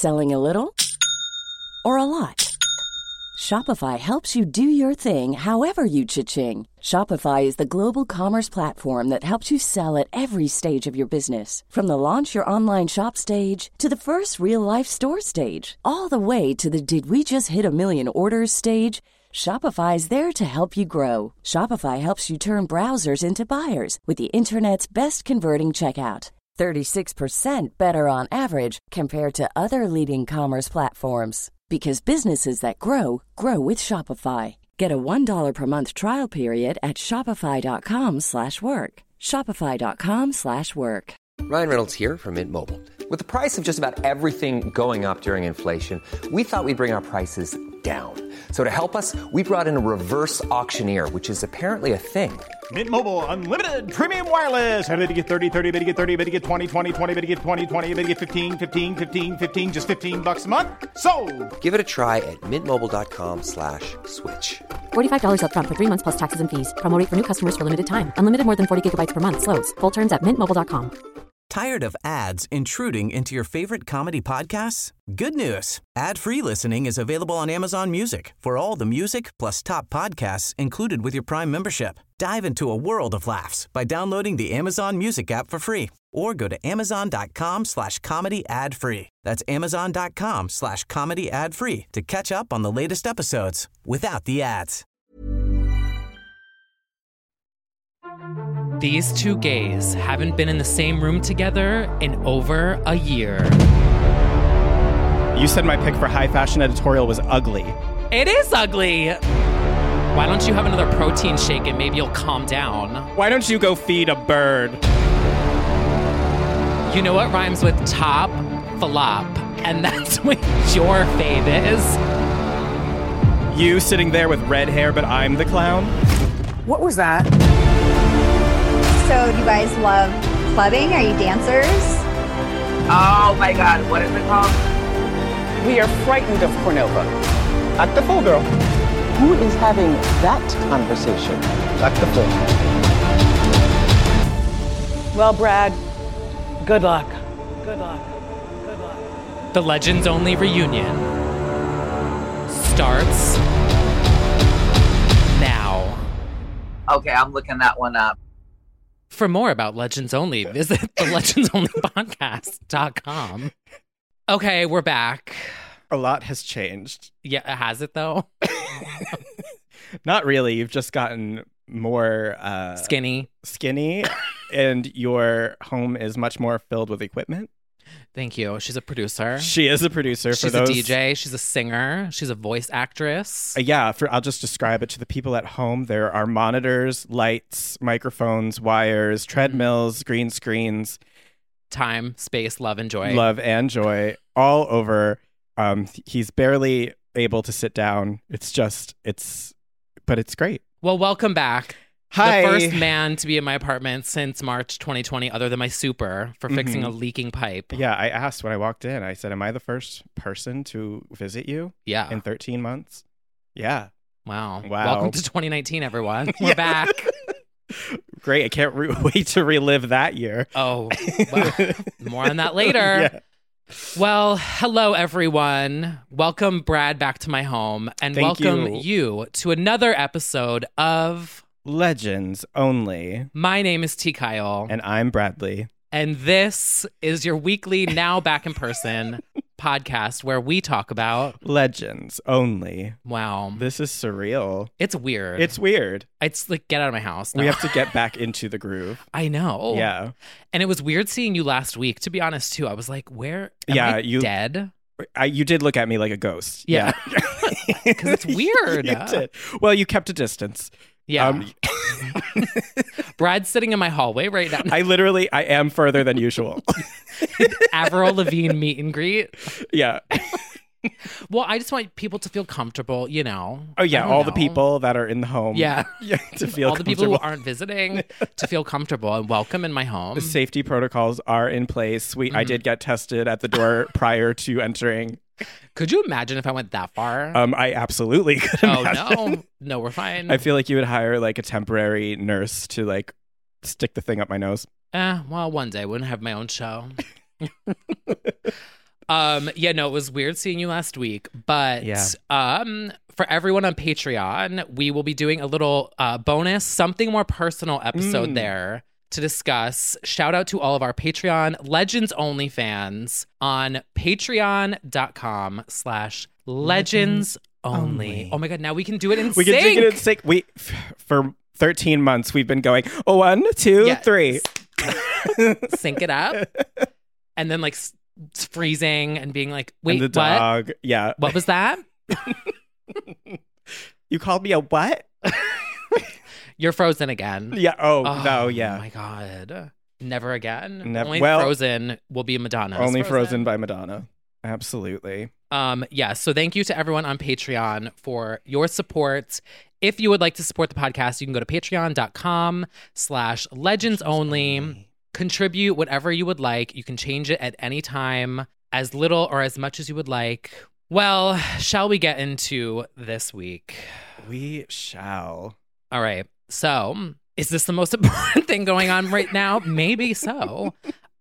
Selling a little or a lot? Shopify helps you do your thing however you cha-ching. Shopify is the global commerce platform that helps you sell at every stage of your business. From the launch your online shop stage to the first real-life store stage, all the way to the did we just hit a million orders stage. Shopify is there to help you grow. Shopify helps you turn browsers into buyers with the internet's best converting checkout. 36% better on average compared to other leading commerce platforms. Because businesses that grow, grow with Shopify. Get a $1 per month trial period at shopify.com/work. Shopify.com/work. Ryan Reynolds here from Mint Mobile. With the price of just about everything going up during inflation, we thought we'd bring our prices down. So to help us, we brought in a reverse auctioneer, which is apparently a thing. Mint Mobile Unlimited Premium Wireless. How to get 30, 30, bit to get 30, bit to get 20, 20, 20, bit to get 20, 20, bit to get 15, 15, 15, 15, just $15 a month? Sold! Give it a try at mintmobile.com/switch. $45 up front for 3 months plus taxes and fees. Promo rate for new customers for limited time. Unlimited more than 40 gigabytes per month. Slows full terms at mintmobile.com. Tired of ads intruding into your favorite comedy podcasts? Good news. Ad-free listening is available on Amazon Music for all the music plus top podcasts included with your Prime membership. Dive into a world of laughs by downloading the Amazon Music app for free or go to amazon.com/comedy ad-free. That's amazon.com/comedy ad-free to catch up on the latest episodes without the ads. These two gays haven't been in the same room together in over a year. You said my pick for high fashion editorial was ugly. It is ugly. Why don't you have another protein shake and maybe you'll calm down? Why don't you go feed a bird? You know what rhymes with top? Flop. And that's what your fave is. You sitting there with red hair, but I'm the clown? What was that? So, do you guys love clubbing? Are you dancers? Oh my God, what is it called? We are frightened of Cornova. Act the fool, girl. Who is having that conversation? Act the fool. Well, Brad, good luck. Good luck. Good luck. The Legends Only reunion starts now. Okay, I'm looking that one up. For more about Legends Only, visit thelegendsonlypodcast.com. Okay, we're back. A lot has changed. Yeah, has it though? Not really. You've just gotten more skinny, and your home is much more filled with equipment. Thank you. She's a producer. She is a producer. She's a DJ. She's a singer. She's a voice actress. I'll just describe it to the people at home. There are monitors, lights, microphones, wires, treadmills, green screens. Time, space, love, and joy. Love and joy all over. He's barely able to sit down. But it's great. Well, welcome back. Hi. The first man to be in my apartment since March 2020, other than my super, for fixing a leaking pipe. Yeah, I asked when I walked in. I said, am I the first person to visit you? Yeah. In 13 months? Yeah. Wow. Welcome to 2019, everyone. We're back. Great. I can't wait to relive that year. Oh, well, more on that later. Yeah. Well, hello, everyone. Welcome, Brad, back to my home. And welcome you to another episode of Legends Only. My name is T. Kyle. And I'm Bradley. And this is your weekly, now back in person podcast where we talk about Legends Only. Wow. This is surreal. It's weird. It's weird. It's like, get out of my house. No. We have to get back into the groove. I know. Yeah. And it was weird seeing you last week, to be honest, too. I was like, where am I dead? You did look at me like a ghost. Yeah. Because it's weird. You did. Well, you kept a distance. Yeah. Brad's sitting in my hallway right now. I am further than usual. Avril Lavigne meet and greet. Yeah. Well, I just want people to feel comfortable, you know. Oh, yeah. All the people that are in the home. Yeah. To feel all the people who aren't visiting to feel comfortable and welcome in my home. The safety protocols are in place. I did get tested at the door prior to entering. Could you imagine if I went that far? I absolutely could imagine. Oh, no, we're fine. I feel like you would hire like a temporary nurse to like stick the thing up my nose. Well, one day I wouldn't have my own show. Yeah, no, it was weird seeing you last week, but for everyone on Patreon, we will be doing a little bonus, something more personal episode there to discuss. Shout out to all of our Patreon Legends Only fans on patreon.com/Legends Only. Oh my God, now we can do it in sync. We can do it in sync. For 13 months, we've been going 1, 2, 3. Sync it up. And then like freezing and being like, wait, and the dog. What? Yeah. What was that? You called me a what? You're frozen again. Yeah. Oh, no, yeah. Oh my God. Never again. Never. Only Well, Frozen will be Madonna. Only Frozen by Madonna. Absolutely. Yeah. So thank you to everyone on Patreon for your support. If you would like to support the podcast, you can go to patreon.com/Legends Only. Contribute whatever you would like. You can change it at any time, as little or as much as you would like. Well, shall we get into this week? We shall. All right. So, is this the most important thing going on right now? Maybe so.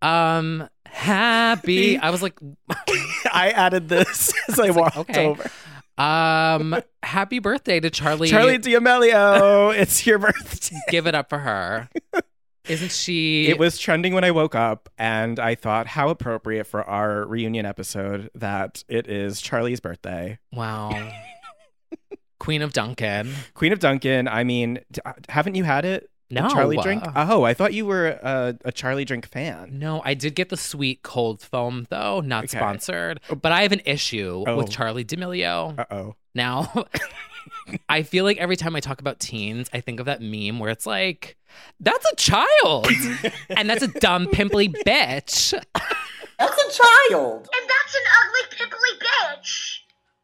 Happy. I was like, I added this as I walked over. Happy birthday to Charli D'Amelio. It's your birthday. Give it up for her. Isn't she? It was trending when I woke up, and I thought how appropriate for our reunion episode that it is Charli's birthday. Wow. Queen of Dunkin'. Queen of Dunkin'. I mean, haven't you had it? No. Charli drink? Oh, I thought you were a Charli drink fan. No, I did get the sweet cold foam, though. Not sponsored. But I have an issue with Charli D'Amelio. Uh-oh. Now, I feel like every time I talk about teens, I think of that meme where it's like, that's a child. And that's a dumb, pimply bitch. That's a child. And that's an ugly, pimply bitch.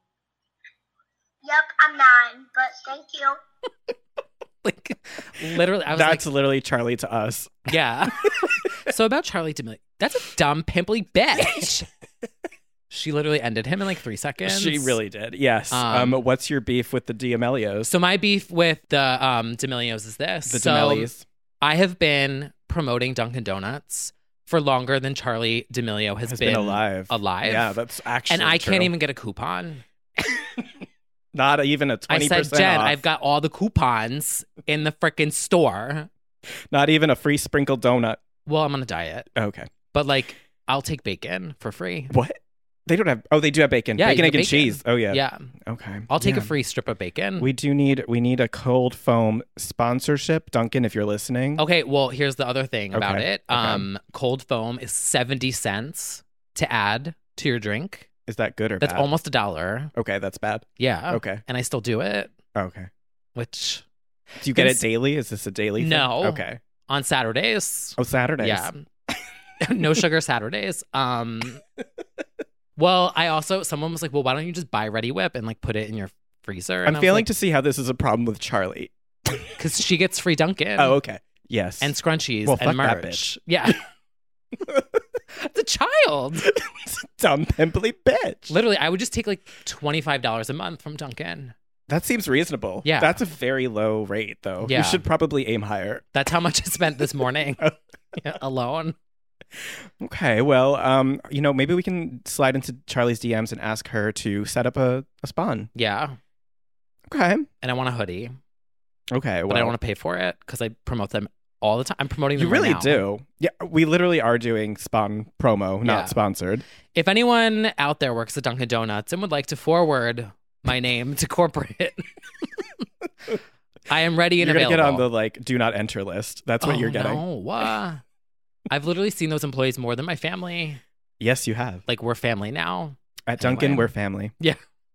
Yep, I'm 9, but thank you. Like, literally, I was That's literally Charli to us. Yeah. So about Charli D'Amelio, that's a dumb, pimply bitch. She literally ended him in like 3 seconds. She really did. Yes. What's your beef with the D'Amelios? So my beef with the D'Amelios is this. The D'Amelios. I have been promoting Dunkin' Donuts for longer than Charli D'Amelio has been alive. Yeah, that's actually And I true. can't even get a coupon. Not even a 20% I said, Jen, off. I've got all the coupons in the freaking store. Not even a free sprinkled donut. Well, I'm on a diet. Okay. But like, I'll take bacon for free. What? They don't have. Oh, they do have bacon. Yeah, bacon, egg, bacon. and cheese. Oh yeah. Yeah. Okay. I'll take a free strip of bacon. We need a cold foam sponsorship, Dunkin', if you're listening. Okay. Well, here's the other thing about Okay, it. Cold foam is 70 cents to add to your drink. Is that good or That's bad? almost $1. Okay, that's bad. Yeah. Okay. And I still do it. Okay. Which. Do you get it daily? Is this a daily thing? No. Okay. On Saturdays. Oh, Saturdays. Yeah. No sugar Saturdays. Well, someone was like, well, why don't you just buy Ready Whip and like put it in your freezer? And I'm failing to see how this is a problem with Charli. Because she gets free Dunkin'. Oh, okay. Yes. And scrunchies Well, and fuck that merch. bitch. Yeah. It's a child. It's a dumb, pimply bitch. Literally, I would just take like $25 a month from Dunkin'. That seems reasonable. Yeah. That's a very low rate, though. Yeah. You should probably aim higher. That's how much I spent this morning alone. Okay, well, maybe we can slide into Charli's DMs and ask her to set up a spawn. Yeah. Okay. And I want a hoodie. Okay, well. But I don't want to pay for it because I promote them all the time. I'm promoting them You really right now. do. Yeah, we literally are doing spawn promo, not sponsored. If anyone out there works at Dunkin' Donuts and would like to forward my name to corporate, I am ready and You're available. You're going to get on the, do not enter list. That's what you're getting. No. I've literally seen those employees more than my family. Yes, you have. Like, we're family now. At Dunkin', we're family. Yeah.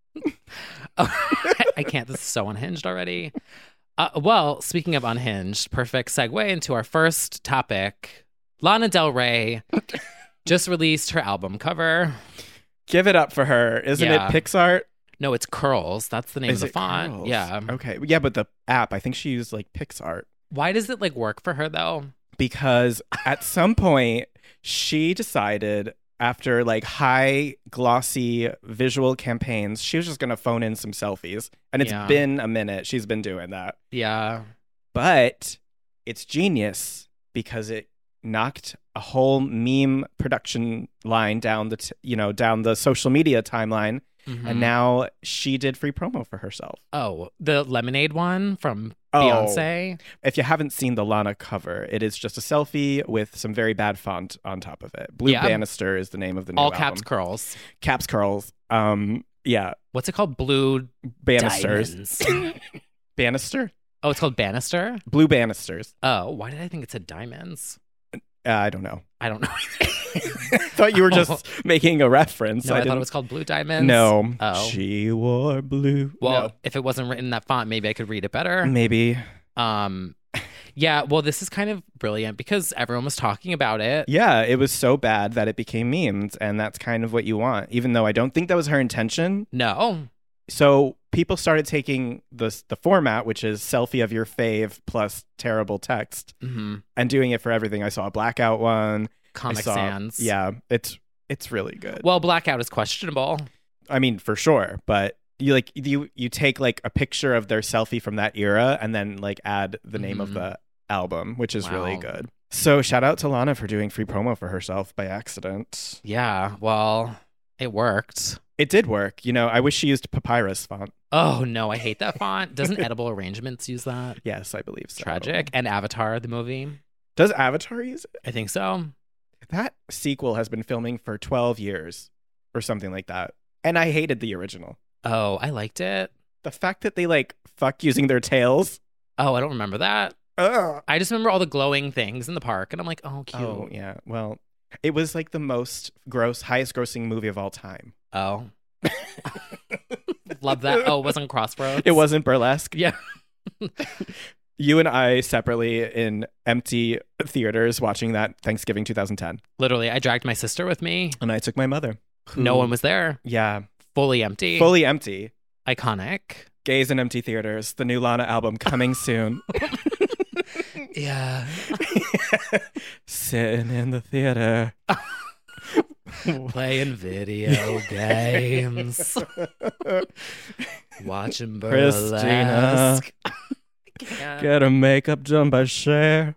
I can't. This is so unhinged already. Well, speaking of unhinged, perfect segue into our first topic. Lana Del Rey just released her album cover. Give it up for her. Isn't it PixArt? No, it's Curls. That's the name of the font. Curls? Yeah. Okay. Yeah, but the app, I think she used like PixArt. Why does it like work for her though? Because at some point she decided after like high glossy visual campaigns, she was just going to phone in some selfies. And it's been a minute she's been doing that. Yeah. But it's genius because it knocked a whole meme production line down down the social media timeline. Mm-hmm. And now she did free promo for herself. Oh, the Lemonade one from Beyonce? If you haven't seen the Lana cover, it is just a selfie with some very bad font on top of it. Blue Bannister is the name of the new All album. caps curls. Caps curls. Yeah. What's it called? Blue Bannisters. Bannister? Oh, it's called Bannister? Blue Bannisters. Oh, why did I think it said diamonds? I don't know. I don't know. I thought you were just making a reference. No, I thought it was called Blue Diamonds. No. Oh. She wore blue. Well, no. if it wasn't written in that font, maybe I could read it better. Maybe. Yeah, well, this is kind of brilliant because everyone was talking about it. Yeah, it was so bad that it became memes, and that's kind of what you want, even though I don't think that was her intention. No. So people started taking the format, which is selfie of your fave plus terrible text, and doing it for everything. I saw a Blackout one. Comic Sans. Yeah, it's really good. Well, Blackout is questionable. I mean, for sure, but you take like a picture of their selfie from that era and then like add the name of the album, which is really good. So shout out to Lana for doing free promo for herself by accident. Yeah, well, it worked. It did work. I wish she used Papyrus font. Oh, no, I hate that font. Doesn't Edible Arrangements use that? Yes, I believe so. Tragic. And Avatar, the movie. Does Avatar use it? I think so. That sequel has been filming for 12 years or something like that. And I hated the original. Oh, I liked it. The fact that they like fuck using their tails. Oh, I don't remember that. Ugh. I just remember all the glowing things in the park. And I'm like, oh, cute. Oh, yeah. Well, it was like the most highest grossing movie of all time. Oh. Love that. Oh, it wasn't Crossroads? It wasn't Burlesque? Yeah. You and I separately in empty theaters watching that Thanksgiving 2010. Literally, I dragged my sister with me. And I took my mother. No one was there. Yeah. Fully empty. Fully empty. Iconic. Gays in Empty Theaters, the new Lana album coming soon. Yeah. Sitting in the theater. Playing video games. Watching Burlesque. Christina. Get her makeup done by Cher.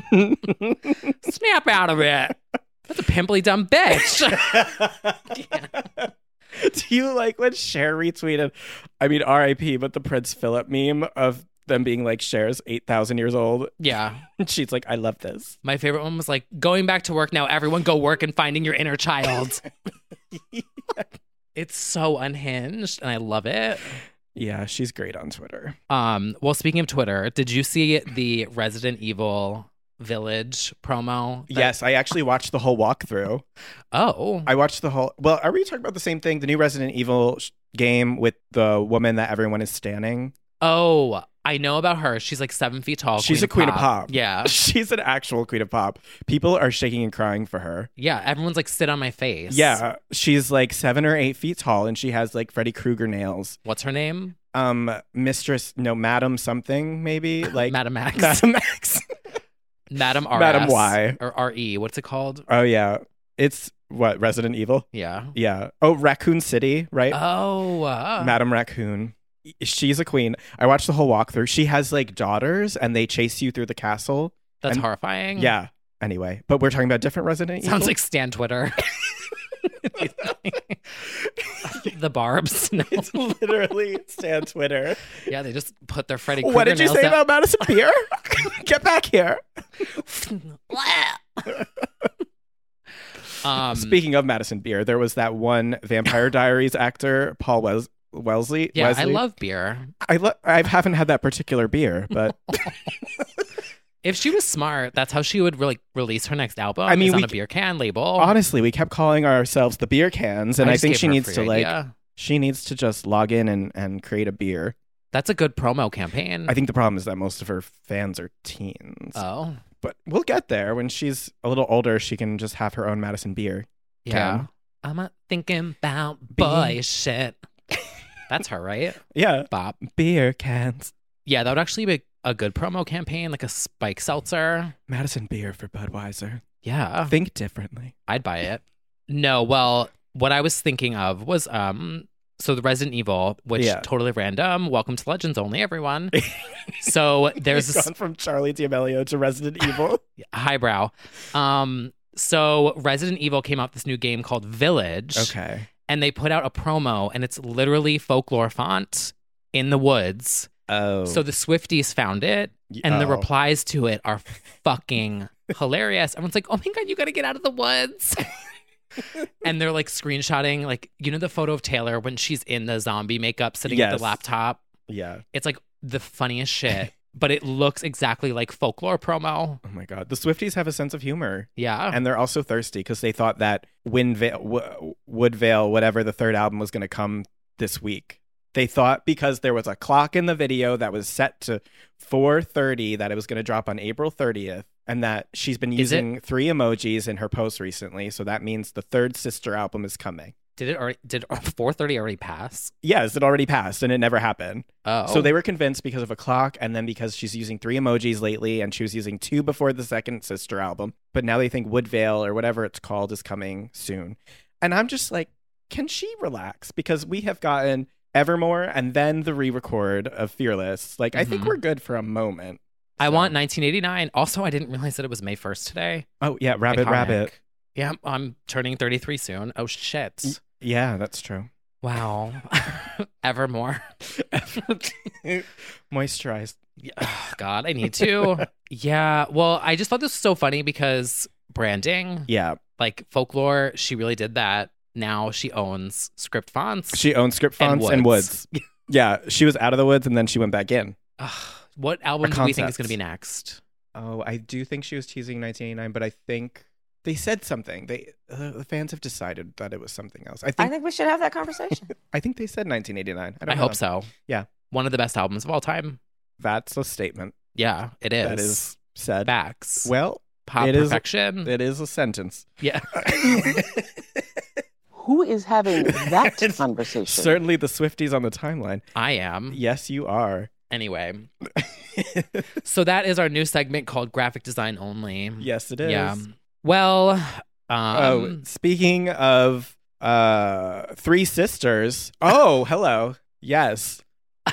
Snap out of it. That's a pimply dumb bitch. Yeah. Do you like when Cher retweeted, I mean, RIP, but the Prince Philip meme of them being like, Cher's 8,000 years old? Yeah. And she's like, I love this. My favorite one was like, going back to work now, everyone go work and finding your inner child. Yeah. It's so unhinged and I love it. Yeah, she's great on Twitter. Well, speaking of Twitter, did you see the Resident Evil Village promo? Yes, I actually watched the whole walkthrough. Oh. I watched the whole... Well, are we talking about the same thing? The new Resident Evil game with the woman that everyone is standing? Oh, I know about her. She's like 7 feet tall. She's a queen of pop. Yeah. She's an actual queen of pop. People are shaking and crying for her. Yeah, everyone's like, sit on my face. Yeah, she's like 7 or 8 feet tall and she has like Freddy Krueger nails. What's her name? Madam something, maybe? Like Madam X. Madam X. Madam RS. Madam Y. Or RE. What's it called? Oh, yeah. It's what? Resident Evil? Yeah. Yeah. Oh, Raccoon City, right? Oh. Madam Raccoon. She's a queen. I watched the whole walkthrough. She has like daughters and they chase you through the castle. That's horrifying. Yeah. Anyway, but we're talking about different Resident Evil. Sounds like Stan Twitter. The Barbs. No. It's literally Stan Twitter. Yeah, they just put their Freddy Krueger What did you say about Madison Beer? Get back here. Speaking of Madison Beer, there was that one Vampire Diaries actor, Paul Wesley. Yeah, Wesley. I love beer. I haven't had that particular beer, but if she was smart, that's how she would release her next album. I mean, is on a beer can label. Honestly, we kept calling ourselves the beer cans, and I think she needs to idea. She needs to just log in and create a beer. That's a good promo campaign. I think the problem is that most of her fans are teens. Oh. But we'll get there. When she's a little older, she can just have her own Madison Beer. Yeah. I'm not thinking about boy shit. That's her, right? Yeah. Bop. Beer cans. Yeah, that would actually be a good promo campaign, like a spike seltzer. Madison Beer for Budweiser. Yeah. Think differently. I'd buy it. No, well, what I was thinking of was So the Resident Evil, which totally random. Welcome to Legends Only, everyone. So there's gone from Charlie D'Amelio to Resident Evil. Highbrow. So Resident Evil came out with this new game called Village. Okay. And they put out a promo, and it's literally folklore font in the woods. Oh. So the Swifties found it, and the replies to it are fucking hilarious. Everyone's like, oh my God, you got to get out of the woods. And they're like screenshotting, like, you know, the photo of Taylor when she's in the zombie makeup sitting at the laptop? Yeah. It's like the funniest shit, but it looks exactly like folklore promo. Oh my God. The Swifties have a sense of humor. Yeah. And they're also thirsty because they thought that Woodvale, whatever the third album was going to come this week. They thought because there was a clock in the video that was set to 4:30 that it was going to drop on April 30th. And that she's been using 3 emojis in her posts recently. So that means the third sister album is coming. Did 4:30 already pass? Yes, it already passed and it never happened. Oh. So they were convinced because of a clock and then because she's using 3 emojis lately and she was using 2 before the second sister album. But now they think Woodvale or whatever it's called is coming soon. And I'm just like, can she relax? Because we have gotten Evermore and then the re-record of Fearless. Like, I think we're good for a moment. I want 1989. Also, I didn't realize that it was May 1st today. Oh, yeah. Rabbit. Yeah, I'm turning 33 soon. Oh, shit. Yeah, that's true. Wow. Evermore. Moisturized. Oh, God, I need to. Yeah. Well, I just thought this was so funny because branding. Yeah. Like Folklore, she really did that. Now she owns Script Fonts. She owns Script Fonts and Woods. Yeah. She was out of the woods and then she went back in. What album do we think is going to be next? Oh, I do think she was teasing 1989, but I think they said something. The fans have decided that it was something else. I think we should have that conversation. I think they said 1989. I hope so. Yeah. One of the best albums of all time. That's a statement. Yeah, it is. That is said. Facts. Well, pop perfection. It is a sentence. Yeah. Who is having that conversation? Certainly the Swifties on the timeline. I am. Yes, you are. Anyway. So that is our new segment called Graphic Design Only. Yes, it is. Yeah. Well, speaking of 3 sisters. Oh, hello. Yes.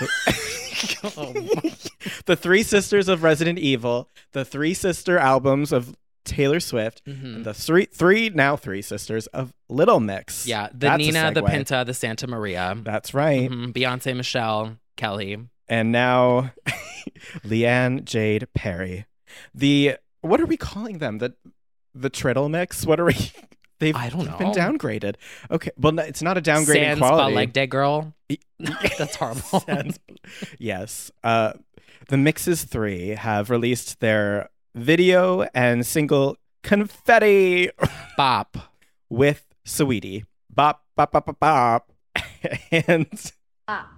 The 3 sisters of Resident Evil, the 3 sister albums of Taylor Swift, and the three sisters of Little Mix. Yeah, the Nina, the Pinta, the Santa Maria. That's right. Beyonce, Michelle, Kelly. And now Leanne Jade Perry. What are we calling them? The Triddle Mix? What are we? I don't know. They've been downgraded. Okay. Well, it's not a downgrade in Sans quality. Leg Day Girl. That's horrible. Yes. The Mixes 3 have released their video and single Confetti Bop with Saweetie. Bop, bop, bop, bop, bop. And Bop.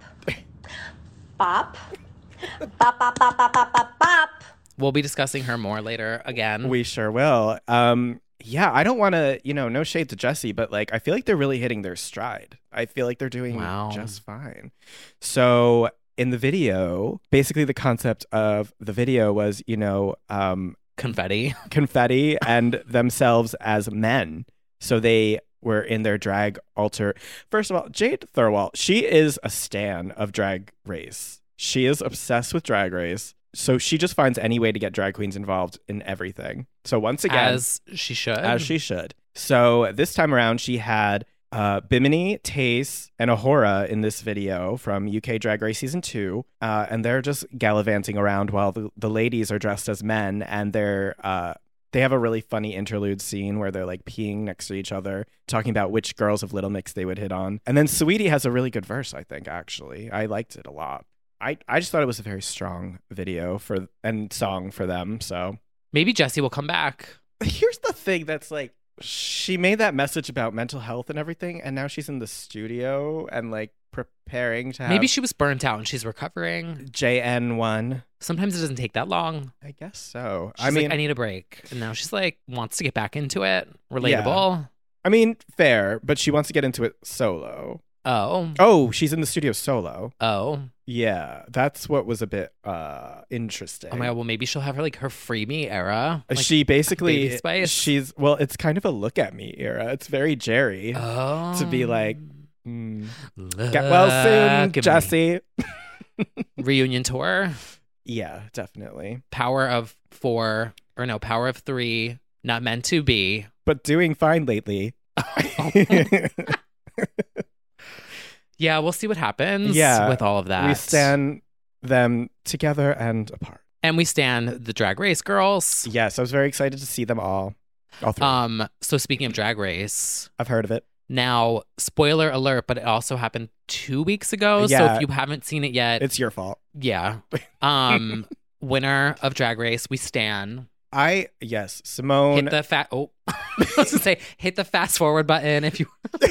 Bop. Bop, bop, bop, bop, bop, bop, bop. We'll be discussing her more later again. We sure will. Yeah, I don't want to, no shade to Jessie, but like, I feel like they're really hitting their stride. I feel like they're doing just fine. So in the video, basically the concept of the video was, confetti and themselves as men. So they were in their drag alter. First of all, Jade Thirlwall, she is a stan of Drag Race. She is obsessed with Drag Race. So she just finds any way to get drag queens involved in everything. So once again, as she should. So this time around, she had Bimini, Tace, and Ahura in this video from UK Drag Race Season 2. And they're just gallivanting around while the ladies are dressed as men. And they have a really funny interlude scene where they're like peeing next to each other, talking about which girls of Little Mix they would hit on. And then Saweetie has a really good verse, I think, actually. I liked it a lot. I just thought it was a very strong video and song for them. So maybe Jessie will come back. Here's the thing that's like, she made that message about mental health and everything, and now she's in the studio and like preparing to have... Maybe she was burnt out and she's recovering. JN1. Sometimes it doesn't take that long. I guess so. She's like, I need a break. And now she's like, wants to get back into it. Relatable. Yeah. I mean, fair, but she wants to get into it solo. Oh, she's in the studio solo. Oh, yeah, that's what was a bit interesting. Oh my god, well maybe she'll have her like her Free Me era. Like, she basically Baby Spice. it's kind of a look at me era. It's very Jerry to be like, Get well soon, Jesse. Reunion tour. Yeah, definitely. Power of 3, not meant to be. But doing fine lately. Yeah, we'll see what happens with all of that. We stand them together and apart. And we stand the Drag Race girls. Yes, I was very excited to see them all. All three. So speaking of Drag Race. I've heard of it. Now, spoiler alert, but it also happened 2 weeks ago. Yeah. So if you haven't seen it yet. It's your fault. Yeah. Winner of Drag Race, we stan. Simone. Hit the I was gonna say, hit the fast forward button if you.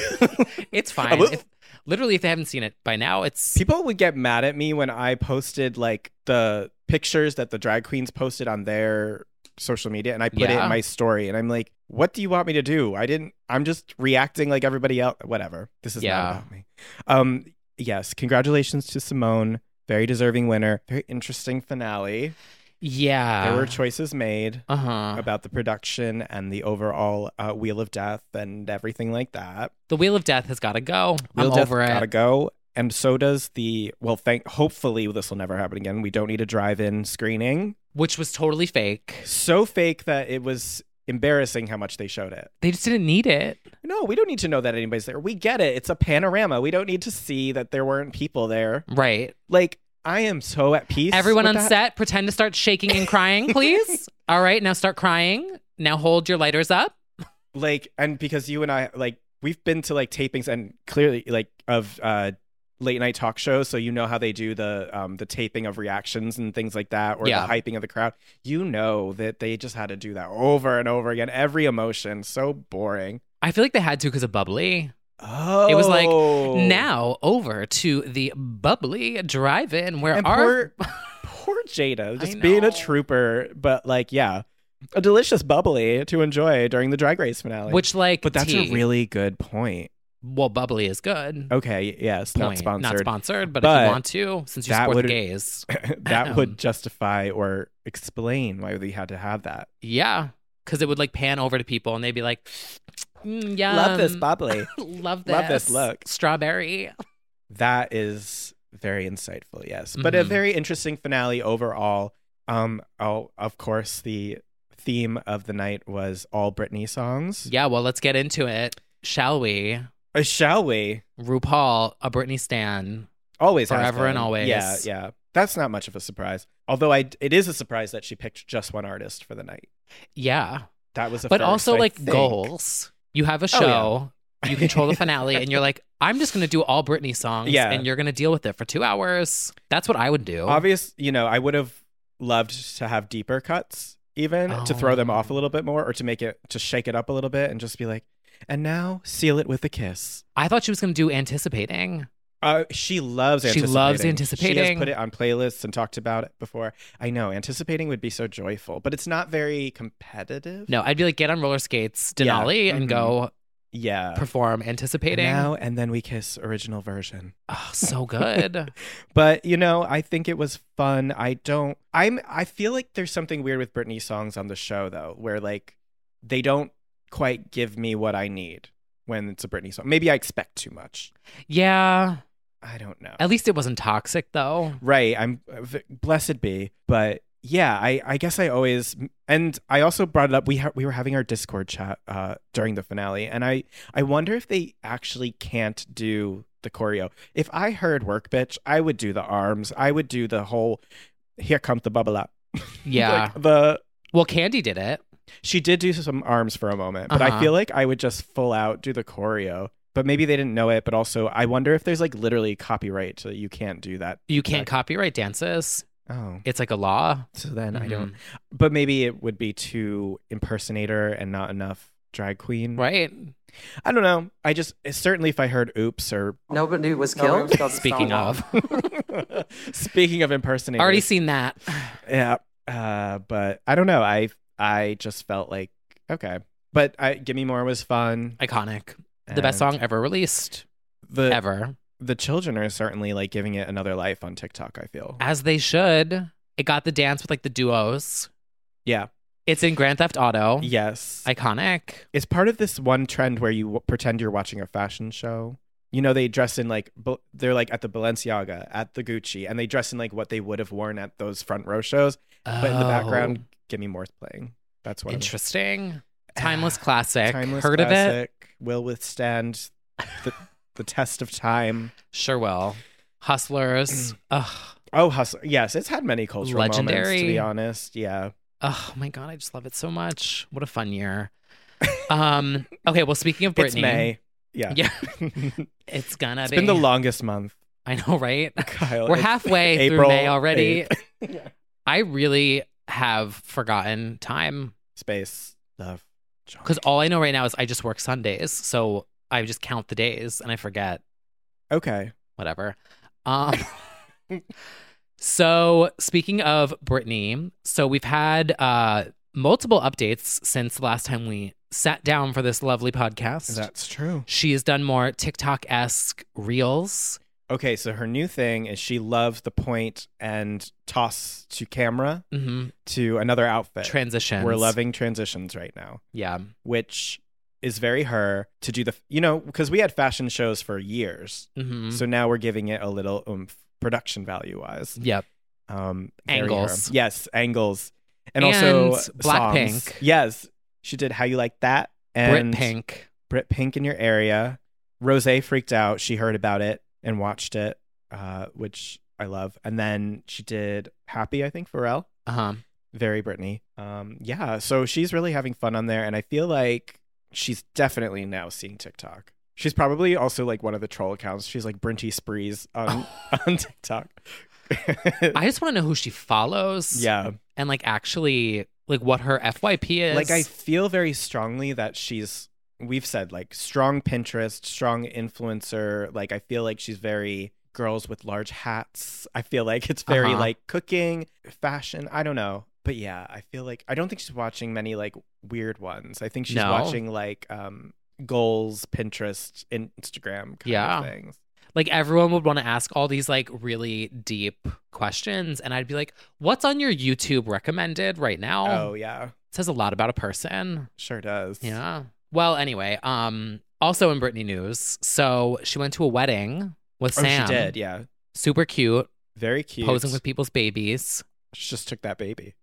It's fine. Literally, if they haven't seen it by now, it's. People would get mad at me when I posted like the pictures that the drag queens posted on their social media, and I put it in my story, and I'm like, what do you want me to do? I'm just reacting like everybody else. Whatever. This is not about me. Yes. Congratulations to Simone. Very deserving winner. Very interesting finale. Yeah. There were choices made about the production and the overall Wheel of Death and everything like that. The Wheel of Death has got to go. Wheel of Death over it. Gotta go. And so does hopefully this will never happen again. We don't need a drive-in screening. Which was totally fake. So fake that it was embarrassing how much they showed it. They just didn't need it. No, we don't need to know that anybody's there. We get it. It's a panorama. We don't need to see that there weren't people there. Right. Like, I am so at peace. Everyone with on that. set, pretend to start shaking and crying, please. All right, now start crying. Now hold your lighters up. Like, and because you and I, like, we've been to like tapings and clearly like of late night talk shows, so you know how they do the taping of reactions and things like that, or the hyping of the crowd. You know that they just had to do that over and over again. Every emotion, so boring. I feel like they had to because of Bubbly. Oh, it was like, now over to the Bubbly drive-in where poor Jada just being a trooper, but like, yeah, a delicious bubbly to enjoy during the Drag Race finale. Which, like, but that's a really good point. Well, Bubbly is good. Okay, yes, not sponsored, but if you want to, since you support the gays, that would justify or explain why we had to have that. Yeah, because it would like pan over to people and they'd be like, "Yum, love this bubbly, love this, love this look, strawberry." That is very insightful, yes, but a very interesting finale overall. Of course, the theme of the night was all Britney songs. Yeah, well, let's get into it, shall we? Shall we? RuPaul, a Britney stan. Always forever and always. Yeah. That's not much of a surprise. Although it is a surprise that she picked just one artist for the night. Yeah. That was a But first, also, I like, think. Goals. You have a show. You control the finale, and you're like, I'm just going to do all Britney songs, and you're going to deal with it for 2 hours. That's what I would do. I would have loved to have deeper cuts, even to throw them off a little bit more, or to shake it up a little bit and just be like, and now seal it with a kiss. I thought she was going to do Anticipating. She loves Anticipating. She loves Anticipating. She has put it on playlists and talked about it before. I know Anticipating would be so joyful, but it's not very competitive. No, I'd be like, get on roller skates, Denali, and go perform Anticipating. And then we kiss original version. Oh, so good. But, I think it was fun. I feel like there's something weird with Britney songs on the show, though, where like they don't quite give me what I need when it's a Britney song. Maybe I expect too much. Yeah. I don't know. At least it wasn't toxic, though. Right. I'm blessed be. But yeah, I guess I always, and I also brought it up. We were having our Discord chat during the finale, and I wonder if they actually can't do the choreo. If I heard Work Bitch, I would do the arms. I would do the whole here comes the bubble up. Yeah. Well, Candy did it. She did do some arms for a moment, but I feel like I would just full out do the choreo. But maybe they didn't know it. But also, I wonder if there's like literally copyright, so you can't do that. You can't copyright dances. Oh, it's like a law. So then I don't. But maybe it would be too impersonator and not enough drag queen. Right. I don't know. Certainly if I heard "oops" or nobody was killed. Speaking of impersonators, already seen that. Yeah. But I don't know. I just felt like, okay. But Give Me More was fun. Iconic. The best song ever released. Ever. The children are certainly like giving it another life on TikTok, I feel. As they should. It got the dance with like the duos. Yeah. It's in Grand Theft Auto. Yes. Iconic. It's part of this one trend where you pretend you're watching a fashion show. You know, they dress in like, they're like at the Balenciaga, at the Gucci, and they dress in like what they would have worn at those front row shows. But in the background, Gimme More's playing. That's what. Interesting. Timeless classic. Timeless Heard classic. of it? Will withstand the test of time. Sure will. Hustlers. Ugh. Oh, Hustler. Yes, it's had many cultural Legendary. moments, to be honest. Yeah. Oh my God, I just love it so much. What a fun year. Okay, well, speaking of Britney. It's May. Yeah. Yeah. It's gonna It's be. been the longest month. I know, right? Kyle, We're it's halfway through April May already. 8th. I really have forgotten time. Space. Love. Because all I know right now is I just work Sundays. So I just count the days and I forget. Okay. Whatever. So speaking of Britney, so we've had multiple updates since the last time we sat down for this lovely podcast. That's true. She has done more TikTok-esque reels. Okay, so her new thing is she loves the point and toss to camera to another outfit. Transitions. We're loving transitions right now. Yeah. Which is very her to do the, because we had fashion shows for years. So now we're giving it a little oomph, production value-wise. Yep. Angles. Yes, angles. And also Blackpink. Songs. Yes. She did How You Like That. And Brit Pink in Your Area. Rosé freaked out. She heard about it and watched it, which I love. And then she did Happy, I think, Pharrell. Very Britney. Yeah, so she's really having fun on there. And I feel like she's definitely now seeing TikTok. She's probably also like one of the troll accounts. She's like Brinty Sprees on TikTok. I just want to know who she follows. Yeah. And like actually like what her FYP is. Like I feel very strongly that we've said like strong Pinterest, strong influencer. Like I feel like she's very girls with large hats. I feel like it's very like cooking, fashion. I don't know. But yeah, I feel like I don't think she's watching many like weird ones. I think she's watching like goals, Pinterest, Instagram kind of things. Like everyone would want to ask all these like really deep questions. And I'd be like, what's on your YouTube recommended right now? Oh, yeah. It says a lot about a person. Sure does. Yeah. Well, anyway, also in Britney news. So she went to a wedding with Sam. She did, yeah. Super cute. Very cute. Posing with people's babies. She just took that baby.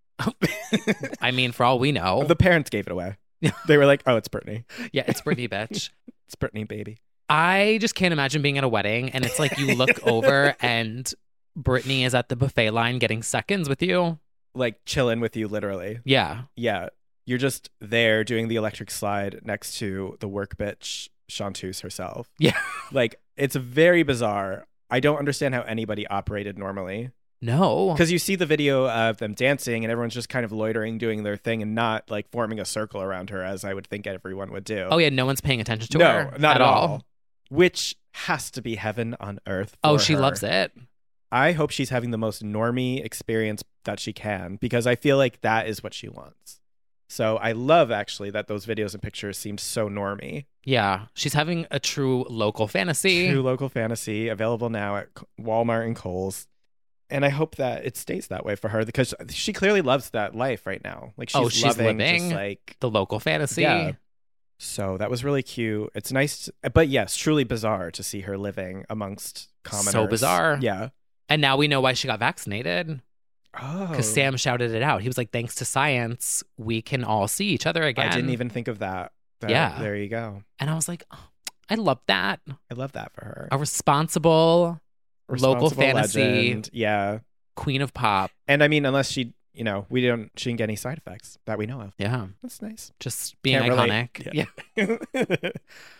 I mean, for all we know. The parents gave it away. They were like, oh, it's Britney. Yeah, it's Britney, bitch. It's Britney, baby. I just can't imagine being at a wedding and it's like you look over and Britney is at the buffet line getting seconds with you. Like chilling with you, literally. Yeah. Yeah. You're just there doing the electric slide next to the work bitch, Chanteuse herself. Yeah. Like, it's very bizarre. I don't understand how anybody operated normally. No. Because you see the video of them dancing and everyone's just kind of loitering, doing their thing and not like forming a circle around her as I would think everyone would do. Oh, yeah. No one's paying attention to her. No, not at all. Which has to be heaven on earth. Oh, she loves it. I hope she's having the most normie experience that she can because I feel like that is what she wants. So I love actually that those videos and pictures seemed so normie. Yeah. She's having a true local fantasy. True local fantasy available now at Walmart and Kohl's. And I hope that it stays that way for her because she clearly loves that life right now. Like she's loving just like the local fantasy. Yeah. So that was really cute. It's nice, but yes, truly bizarre to see her living amongst commoners. So bizarre. Yeah. And now we know why she got vaccinated. Oh. Because Sam shouted it out. He was like, thanks to science, we can all see each other again. I didn't even think of that. Yeah. There you go. And I was like, oh, I love that. I love that for her. A responsible local fantasy. Legend. Yeah. Queen of pop. And I mean, unless she, she didn't get any side effects that we know of. Yeah. That's nice. Just being Can't iconic. Yeah.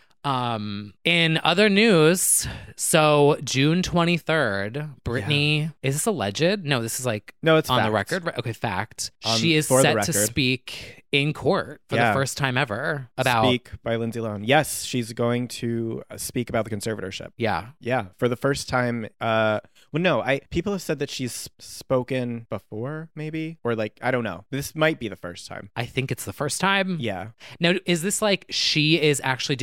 In other news, so June 23rd, Britney, is this alleged? No, this is like it's on fact. the record. Okay, fact. She is set to speak in court for the first time ever about Speak by Lindsay Lohan. Yes, she's going to speak about the conservatorship. Yeah. Yeah, for the first time. People have said that she's spoken before, maybe, or like I don't know. This might be the first time. I think it's the first time. Yeah. Now, is this like she is actually doing it?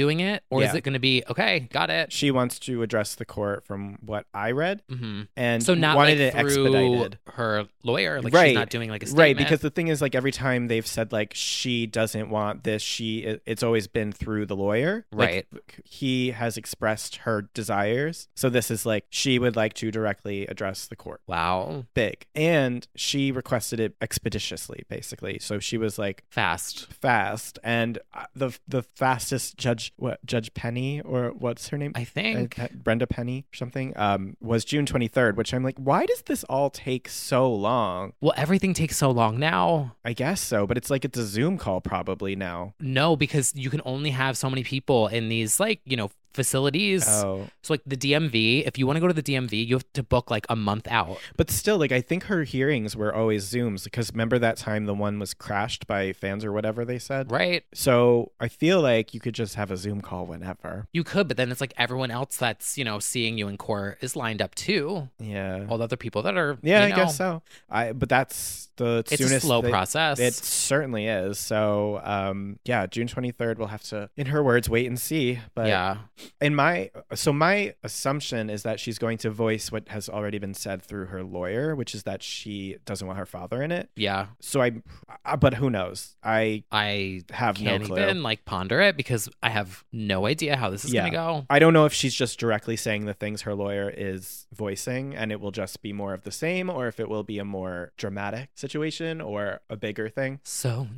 Or is it going to be, okay, got it? She wants to address the court from what I read. Mm-hmm. And so not wanted like it expedited. Her lawyer. Like right. she's not doing like a statement. Right, because the thing is like every time they've said like she doesn't want this, it's always been through the lawyer. Right. Like, he has expressed her desires. So this is like she would like to directly address the court. Wow. Big. And she requested it expeditiously, basically. So she was like fast. And the fastest Judge Penny, or what's her name? I think Brenda Penny or something, was June 23rd, which I'm like, why does this all take so long? Well, everything takes so long now. I guess so, but it's like it's a Zoom call probably now. No, because you can only have so many people in these like, facilities. Oh. So like the DMV, if you want to go to the DMV, you have to book like a month out. But still, like I think her hearings were always Zooms, because remember that time the one was crashed by fans or whatever they said? Right. So I feel like you could just have a Zoom call whenever. You could, but then it's like everyone else that's, seeing you in court is lined up too. Yeah. All the other people that are, I guess so. But that's the it's soonest. It's a slow process. It certainly is. So, June 23rd, we'll have to, in her words, wait and see. But yeah. My assumption is that she's going to voice what has already been said through her lawyer, which is that she doesn't want her father in it. Yeah. So but who knows? I have no clue. Can't even ponder it because I have no idea how this is going to go. I don't know if she's just directly saying the things her lawyer is voicing and it will just be more of the same, or if it will be a more dramatic situation or a bigger thing. So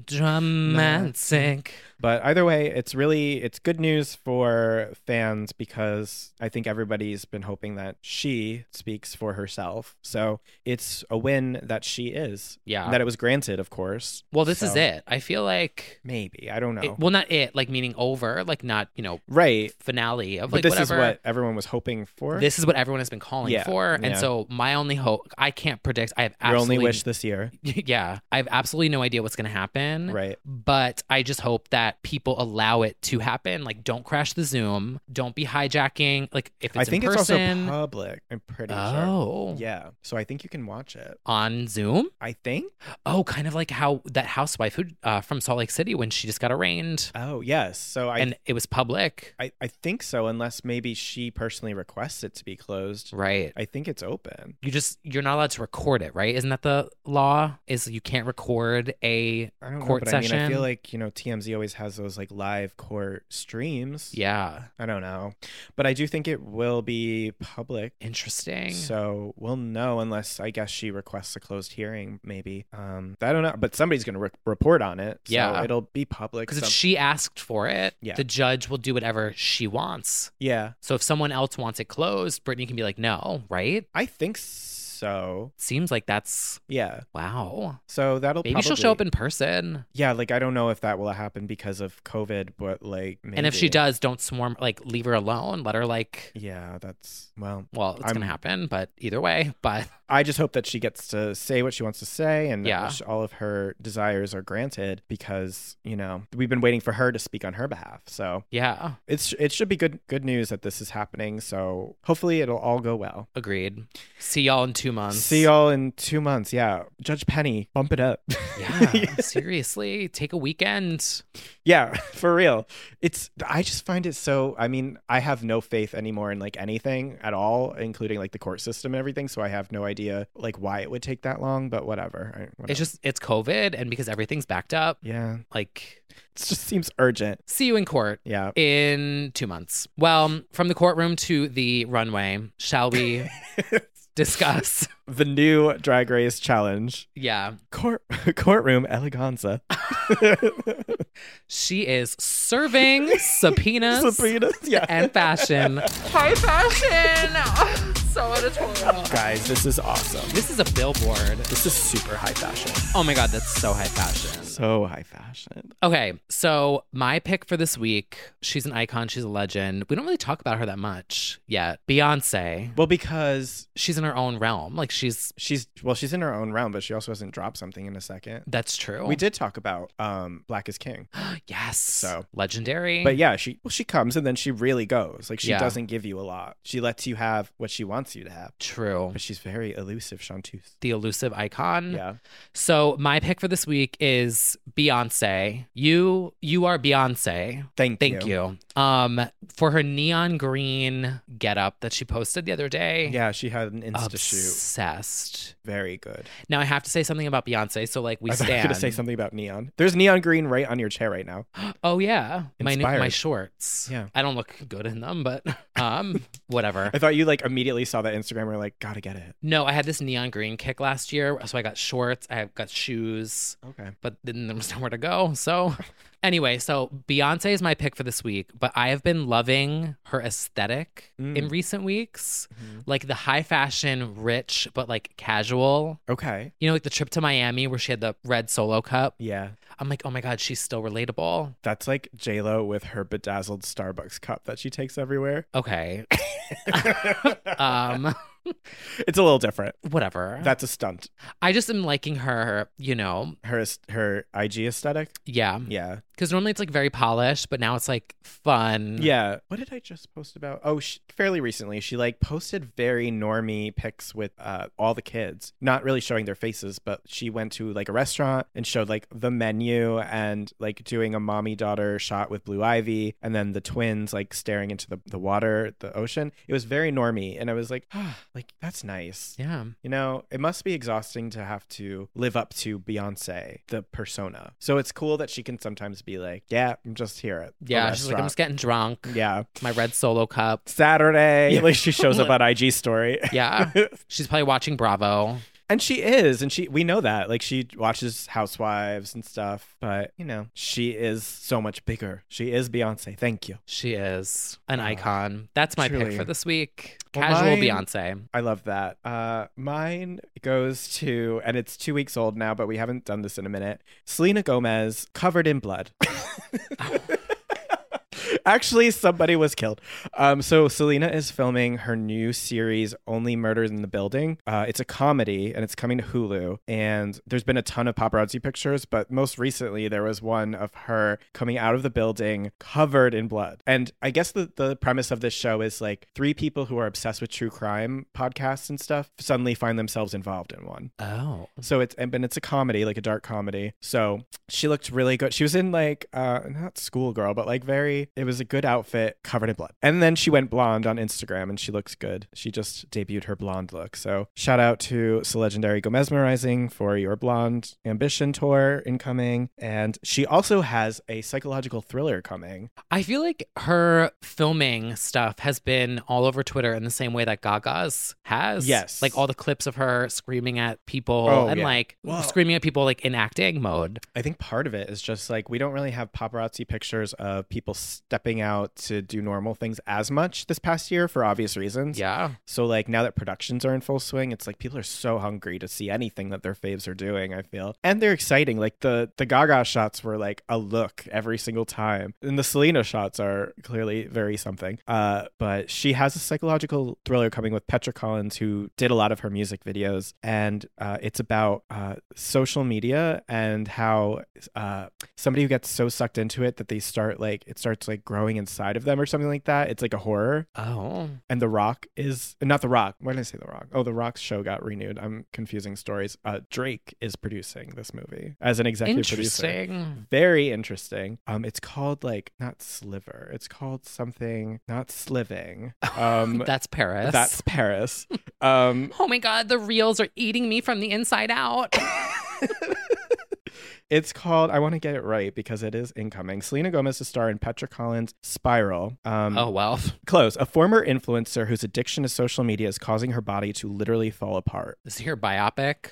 dramatic. But either way, it's good news for fans, because I think everybody's been hoping that she speaks for herself. So it's a win that she is. Yeah. That it was granted, of course. Well, this is it. I feel like maybe. I don't know. Not it, like meaning over, like not, right. finale of but like this whatever. Is what everyone was hoping for. This is what everyone has been calling for. And so my only hope, I can't predict. I have absolutely. Your only wish this year. Yeah. I have absolutely no idea what's going to happen. Right. But I just hope that people allow it to happen. Like, don't crash the Zoom. Don't be hijacking. Like, if it's I think in it's person, also public. I'm pretty sure. Oh. Yeah. So I think you can watch it. On Zoom? I think. Oh, kind of like how that housewife who from Salt Lake City when she just got arraigned. Oh, yes. So and it was public. I think so, unless maybe she personally requests it to be closed. Right. I think it's open. You're not allowed to record it, right? Isn't that the law? Is you can't record a court session? I feel like, TMZ always has those like live court streams. Yeah. I don't know. But I do think it will be public. Interesting. So we'll know, unless I guess she requests a closed hearing, maybe. I don't know. But somebody's going to report on it. So yeah. It'll be public. Because if she asked for it, yeah. the judge will do whatever she wants. Yeah. So if someone else wants it closed, Brittany can be like, no, right? I think so. Seems like that's wow. So that'll maybe she'll show up in person. Yeah, like I don't know if that will happen because of COVID, but like maybe. And if she does, don't swarm, like leave her alone. Let her yeah, that's it's gonna happen, but either way. But I just hope that she gets to say what she wants to say, and yeah. all of her desires are granted, because we've been waiting for her to speak on her behalf. So yeah, it should be good news that this is happening. So hopefully it'll all go well. Agreed. See y'all in 2 months. See y'all in 2 months. Yeah, Judge Penny, bump it up. Yeah, seriously, take a weekend. Yeah, for real. I just find it so. I mean, I have no faith anymore in like anything at all, including like the court system and everything. So I have no idea like why it would take that long. But whatever. It's COVID, and because everything's backed up. Yeah, like it just seems urgent. See you in court. Yeah, in 2 months. Well, from the courtroom to the runway, shall we? Discuss the new Drag Race challenge. Yeah. Courtroom eleganza. She is serving subpoenas yeah. and fashion. High fashion. So editorial. Guys, this is awesome. This is a billboard. This is super high fashion. Oh my God, that's so high fashion. So high fashion. Okay, so my pick for this week, she's an icon, she's a legend. We don't really talk about her that much yet. Beyonce. Well, because she's in her own realm. Like she's in her own realm, but she also hasn't dropped something in a second. That's true. We did talk about Black is King. Yes. So legendary. But yeah, she comes and then she really goes. Like she doesn't give you a lot. She lets you have what she wants you to have. that. True. But she's very elusive, chanteuse. The elusive icon. Yeah. So my pick for this week is Beyonce. You are Beyonce. Thank you. For her neon green getup that she posted the other day. Yeah, she had an Insta shoot. Obsessed. Very good. Now I have to say something about Beyonce. So like we I thought you were stand. going to say something about neon. There's neon green right on your chair right now. Oh yeah, Inspired. my shorts. Yeah, I don't look good in them, but whatever. I thought you like immediately saw that Instagram and were like, gotta get it. No, I had this neon green kick last year, so I got shorts. I got shoes. Okay, but then there was nowhere to go. So anyway, so Beyonce is my pick for this week, but I have been loving her aesthetic in recent weeks, like the high fashion, rich but like casual. Okay, you know, like the trip to Miami where she had the red Solo cup. Yeah. I'm like, oh my God, she's still relatable. That's like J-Lo with her bedazzled Starbucks cup that she takes everywhere. Okay. It's a little different. Whatever. That's a stunt. I just am liking her, you know. Her IG aesthetic? Yeah. Yeah. Because normally it's like very polished, but now it's like fun. Yeah. What did I just post about? Oh, fairly recently, she like posted very normie pics with all the kids, not really showing their faces, but she went to like a restaurant and showed like the menu and like doing a mommy-daughter shot with Blue Ivy and then the twins like staring into the water, the ocean. It was very normie. And I was like, like, that's nice. Yeah. You know, it must be exhausting to have to live up to Beyonce, the persona. So it's cool that she can sometimes be like, yeah, I'm just here at yeah, she's like, I'm just getting drunk. Yeah. My red Solo cup. Saturday. At least she shows up on IG story. Yeah. She's probably watching Bravo. And she is, and we know that. Like, she watches Housewives and stuff, but, you know, she is so much bigger. She is Beyonce. Thank you. She is an icon. That's my truly. pick for this week. Well, Casual mine- Beyonce. I love that. Mine goes to, and it's 2 weeks old now, but we haven't done this in a minute, Selena Gomez, covered in blood. Actually, somebody was killed. So Selena is filming her new series, Only Murders in the Building. It's a comedy, and it's coming to Hulu. And there's been a ton of paparazzi pictures, but most recently there was one of her coming out of the building covered in blood. And I guess the premise of this show is like 3 people who are obsessed with true crime podcasts and stuff suddenly find themselves involved in one. Oh. So it's a comedy, like a dark comedy. So she looked really good. She was in like, not Schoolgirl, but like it was a good outfit covered in blood. And then she went blonde on Instagram and she looks good. She just debuted her blonde look. So shout out to Legendary Gomezmerizing for your Blonde Ambition tour incoming. And she also has a psychological thriller coming. I feel like her filming stuff has been all over Twitter in the same way that Gaga's has. Yes. Like all the clips of her screaming at people like screaming at people like in acting mode. I think part of it is just like we don't really have paparazzi pictures of people stepping out to do normal things as much this past year for obvious reasons. Yeah. So like now that productions are in full swing, it's like people are so hungry to see anything that their faves are doing, I feel. And they're exciting. Like the Gaga shots were like a look every single time. And the Selena shots are clearly very something. But she has a psychological thriller coming with Petra Collins, who did a lot of her music videos. And it's about social media and how somebody who gets so sucked into it that they start like, it starts like growing inside of them or something like that. It's like a horror. Oh. And The Rock is, not The Rock. Why did I say The Rock? Oh, The Rock's show got renewed. I'm confusing stories. Drake is producing this movie as an executive producer. Interesting. Very interesting. It's called like, not Sliver. It's called something, not Sliving. That's Paris. That's Paris. Oh my God, the reels are eating me from the inside out. It's called, I want to get it right because it is incoming. Selena Gomez is star in Petra Collins' Spiral. Oh, well. Close. A former influencer whose addiction to social media is causing her body to literally fall apart. Is her biopic?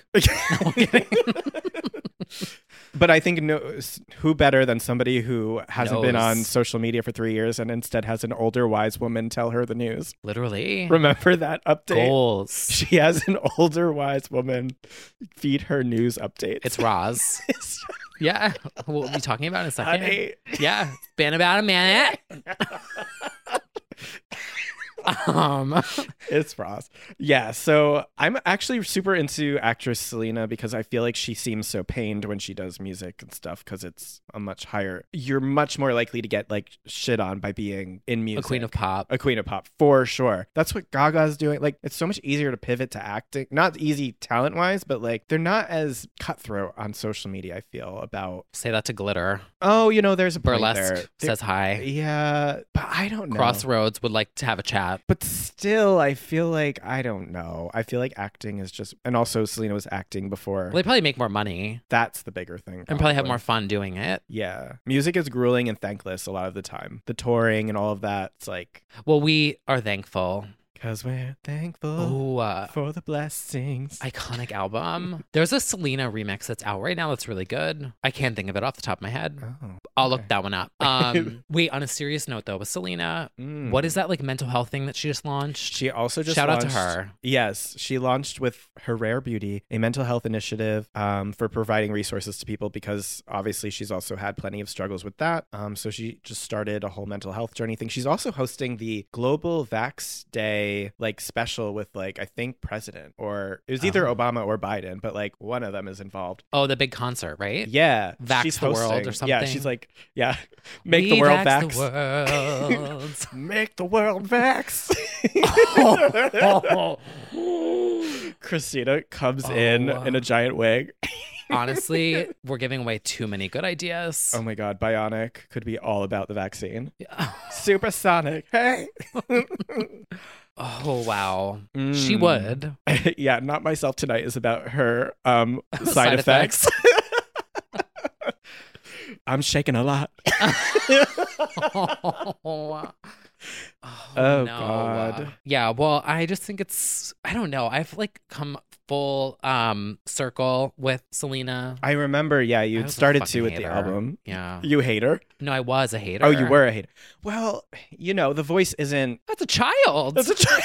But I think who better than somebody who hasn't been on social media for 3 years and instead has an older wise woman tell her the news. Literally. Remember that update? Goals. She has an older wise woman feed her news updates. It's Roz. Yeah. We'll be talking about it in a second. Honey. Yeah. It's been about a minute. It's Roz. Yeah, so I'm actually super into actress Selena because I feel like she seems so pained when she does music and stuff because it's a much higher. You're much more likely to get like shit on by being in music. A queen of pop. A queen of pop, for sure. That's what Gaga's doing. Like, it's so much easier to pivot to acting. Not easy talent-wise, but like they're not as cutthroat on social media, I feel, about. Say that to Glitter. Oh, there's a point Burlesque there. says hi. Yeah, but I don't know. Crossroads would like to have a chat. But still, I feel like, I don't know. I feel like acting is just, and also Selena was acting before. Well, they probably make more money. That's the bigger thing. And probably have more fun doing it. Yeah. Music is grueling and thankless a lot of the time. The touring and all of that, it's like. Well, we are thankful. Because we're thankful for the blessings. Iconic album. There's a Selena remix that's out right now that's really good. I can't think of it off the top of my head. I'll look that one up. Wait, on a serious note though, with Selena, what is that like mental health thing that she just launched? She also just Shout launched, out to her. Yes, she launched with her Rare Beauty, a mental health initiative for providing resources to people because obviously she's also had plenty of struggles with that. So she just started a whole mental health journey thing. She's also hosting the Global Vax Day like special with like I think president or it was either Obama or Biden, but like one of them is involved. Oh, the big concert, right? Yeah, Vax she's the hosting. world or something. Yeah, she's like, make the world vax. The world. Make the world vax. Christina comes in a giant wig. Honestly, we're giving away too many good ideas. Oh my God, Bionic could be all about the vaccine. Yeah. Supersonic, hey. Oh, wow. She would. Yeah, Not Myself Tonight is about her side effects. I'm shaking a lot. Oh, no. God. Yeah, well, I just think it's, I don't know. I've like come full circle with Selena. I remember, you started to with the album. Yeah. You hate her? No, I was a hater. Oh, you were a hater. Well, the voice isn't. That's a child. That's a child.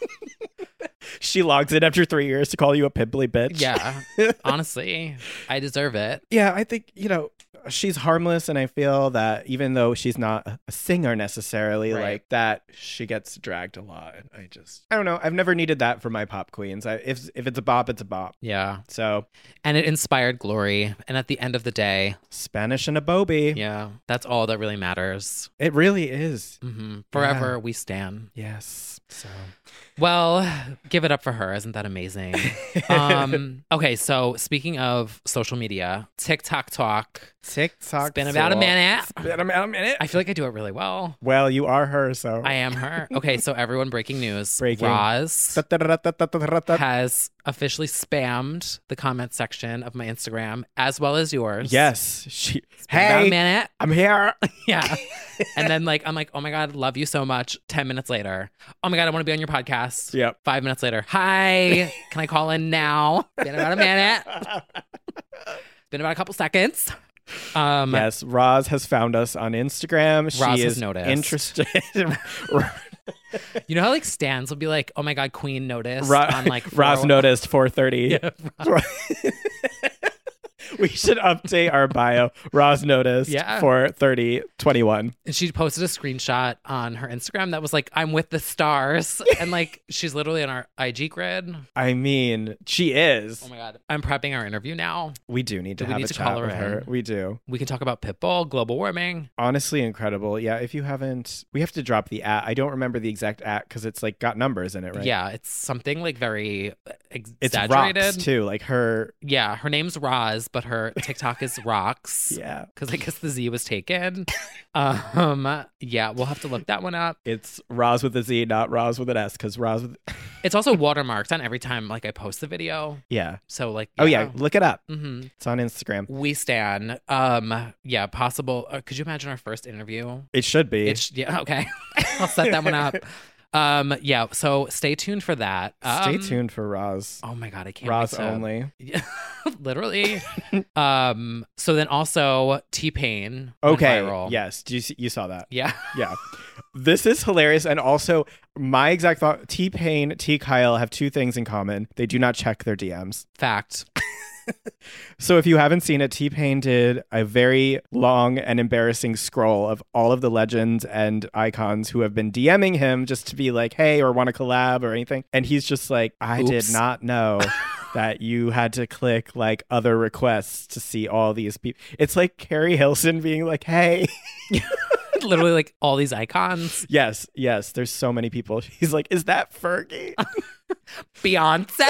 She logs in after 3 years to call you a pimply bitch. Yeah. Honestly, I deserve it. Yeah, I think, she's harmless, and I feel that even though she's not a singer necessarily, like that, she gets dragged a lot. And I don't know. I've never needed that for my pop queens. If it's a bop, it's a bop. Yeah. So. And it inspired glory. And at the end of the day, Spanish and a Bobby. Yeah. That's all that really matters. It really is. Mm-hmm. Forever we stand. Yes. So. Well, give it up for her. Isn't that amazing? Okay, so speaking of social media, TikTok talk. TikTok. It's been about a minute. I feel like I do it really well. Well, you are her, so. I am her. Okay, so everyone, breaking news. Breaking. Roz has officially spammed the comment section of my Instagram as well as yours. Yes. Hey, about a minute. I'm here. Yeah. And then I'm like, oh my God, love you so much. 10 minutes later. Oh my God, I want to be on your podcast. Yep. 5 minutes later. Hi. Can I call in now? Been about a minute. Been about a couple seconds. Yes, Roz has found us on Instagram. Roz she has is noticed. Interested. You know how like Stans will be like, oh my God, Queen noticed on like Roz noticed 4:30. Yeah, we should update our bio. Roz noticed 4:30:21. And she posted a screenshot on her Instagram that was like, I'm with the stars. And like, she's literally on our IG grid. I mean, she is. Oh my God. I'm prepping our interview now. We do need to have a chat with her. We do. We can talk about Pitbull, global warming. Honestly, incredible. Yeah, if you haven't, we have to drop the @ I don't remember the exact @ because it's like got numbers in it, right? Yeah, it's something like very It's exaggerated. Rocks too, like her. Yeah, her name's Roz, but her TikTok is Rocks. Yeah. Because I guess the Z was taken. Yeah, we'll have to look that one up. It's Roz with a Z, not Roz with an S, because Roz with... It's also watermarked on every time like I post the video. Yeah. So like... Yeah. Oh yeah, look it up. Mm-hmm. It's on Instagram. We stan. Yeah, possible. Could you imagine our first interview? It should be. Yeah, okay. I'll set that one up. Yeah, so stay tuned for that. Stay tuned for Roz. Oh my God, I can't Roz wait to... only. Literally. So then also T-Pain. Okay. Viral. Yes. You saw that? Yeah. Yeah. This is hilarious. And also, my exact thought, T-Pain, T. Kyle have two things in common. They do not check their DMs. Fact. So if you haven't seen it, T-Pain did a very long and embarrassing scroll of all of the legends and icons who have been DMing him just to be like, hey, or want to collab or anything. And he's just like, I did not know that you had to click like other requests to see all these people. It's like Carrie Hilson being like, hey. Literally like all these icons. Yes. There's so many people. He's like, is that Fergie? Beyonce?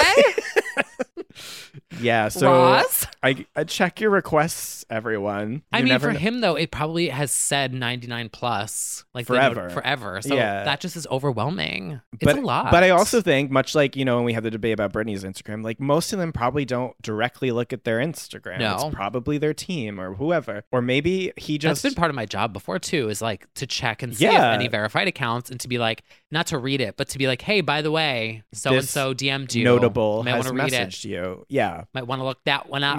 Yeah, so Ross? I check your requests, everyone. I mean, for him though, it probably has said 99 plus, like forever. Forever. So that just is overwhelming. It's a lot. But I also think, much like, you know, when we had the debate about Britney's Instagram, like most of them probably don't directly look at their Instagram. No. It's probably their team or whoever. Or maybe he just... That's been part of my job before too, is like to check and see if any verified accounts, and to be like, not to read it, but to be like, hey, by the way, so-and-so DM'd you. Notable might has want to read messaged it. you. Yeah. Might want to look that one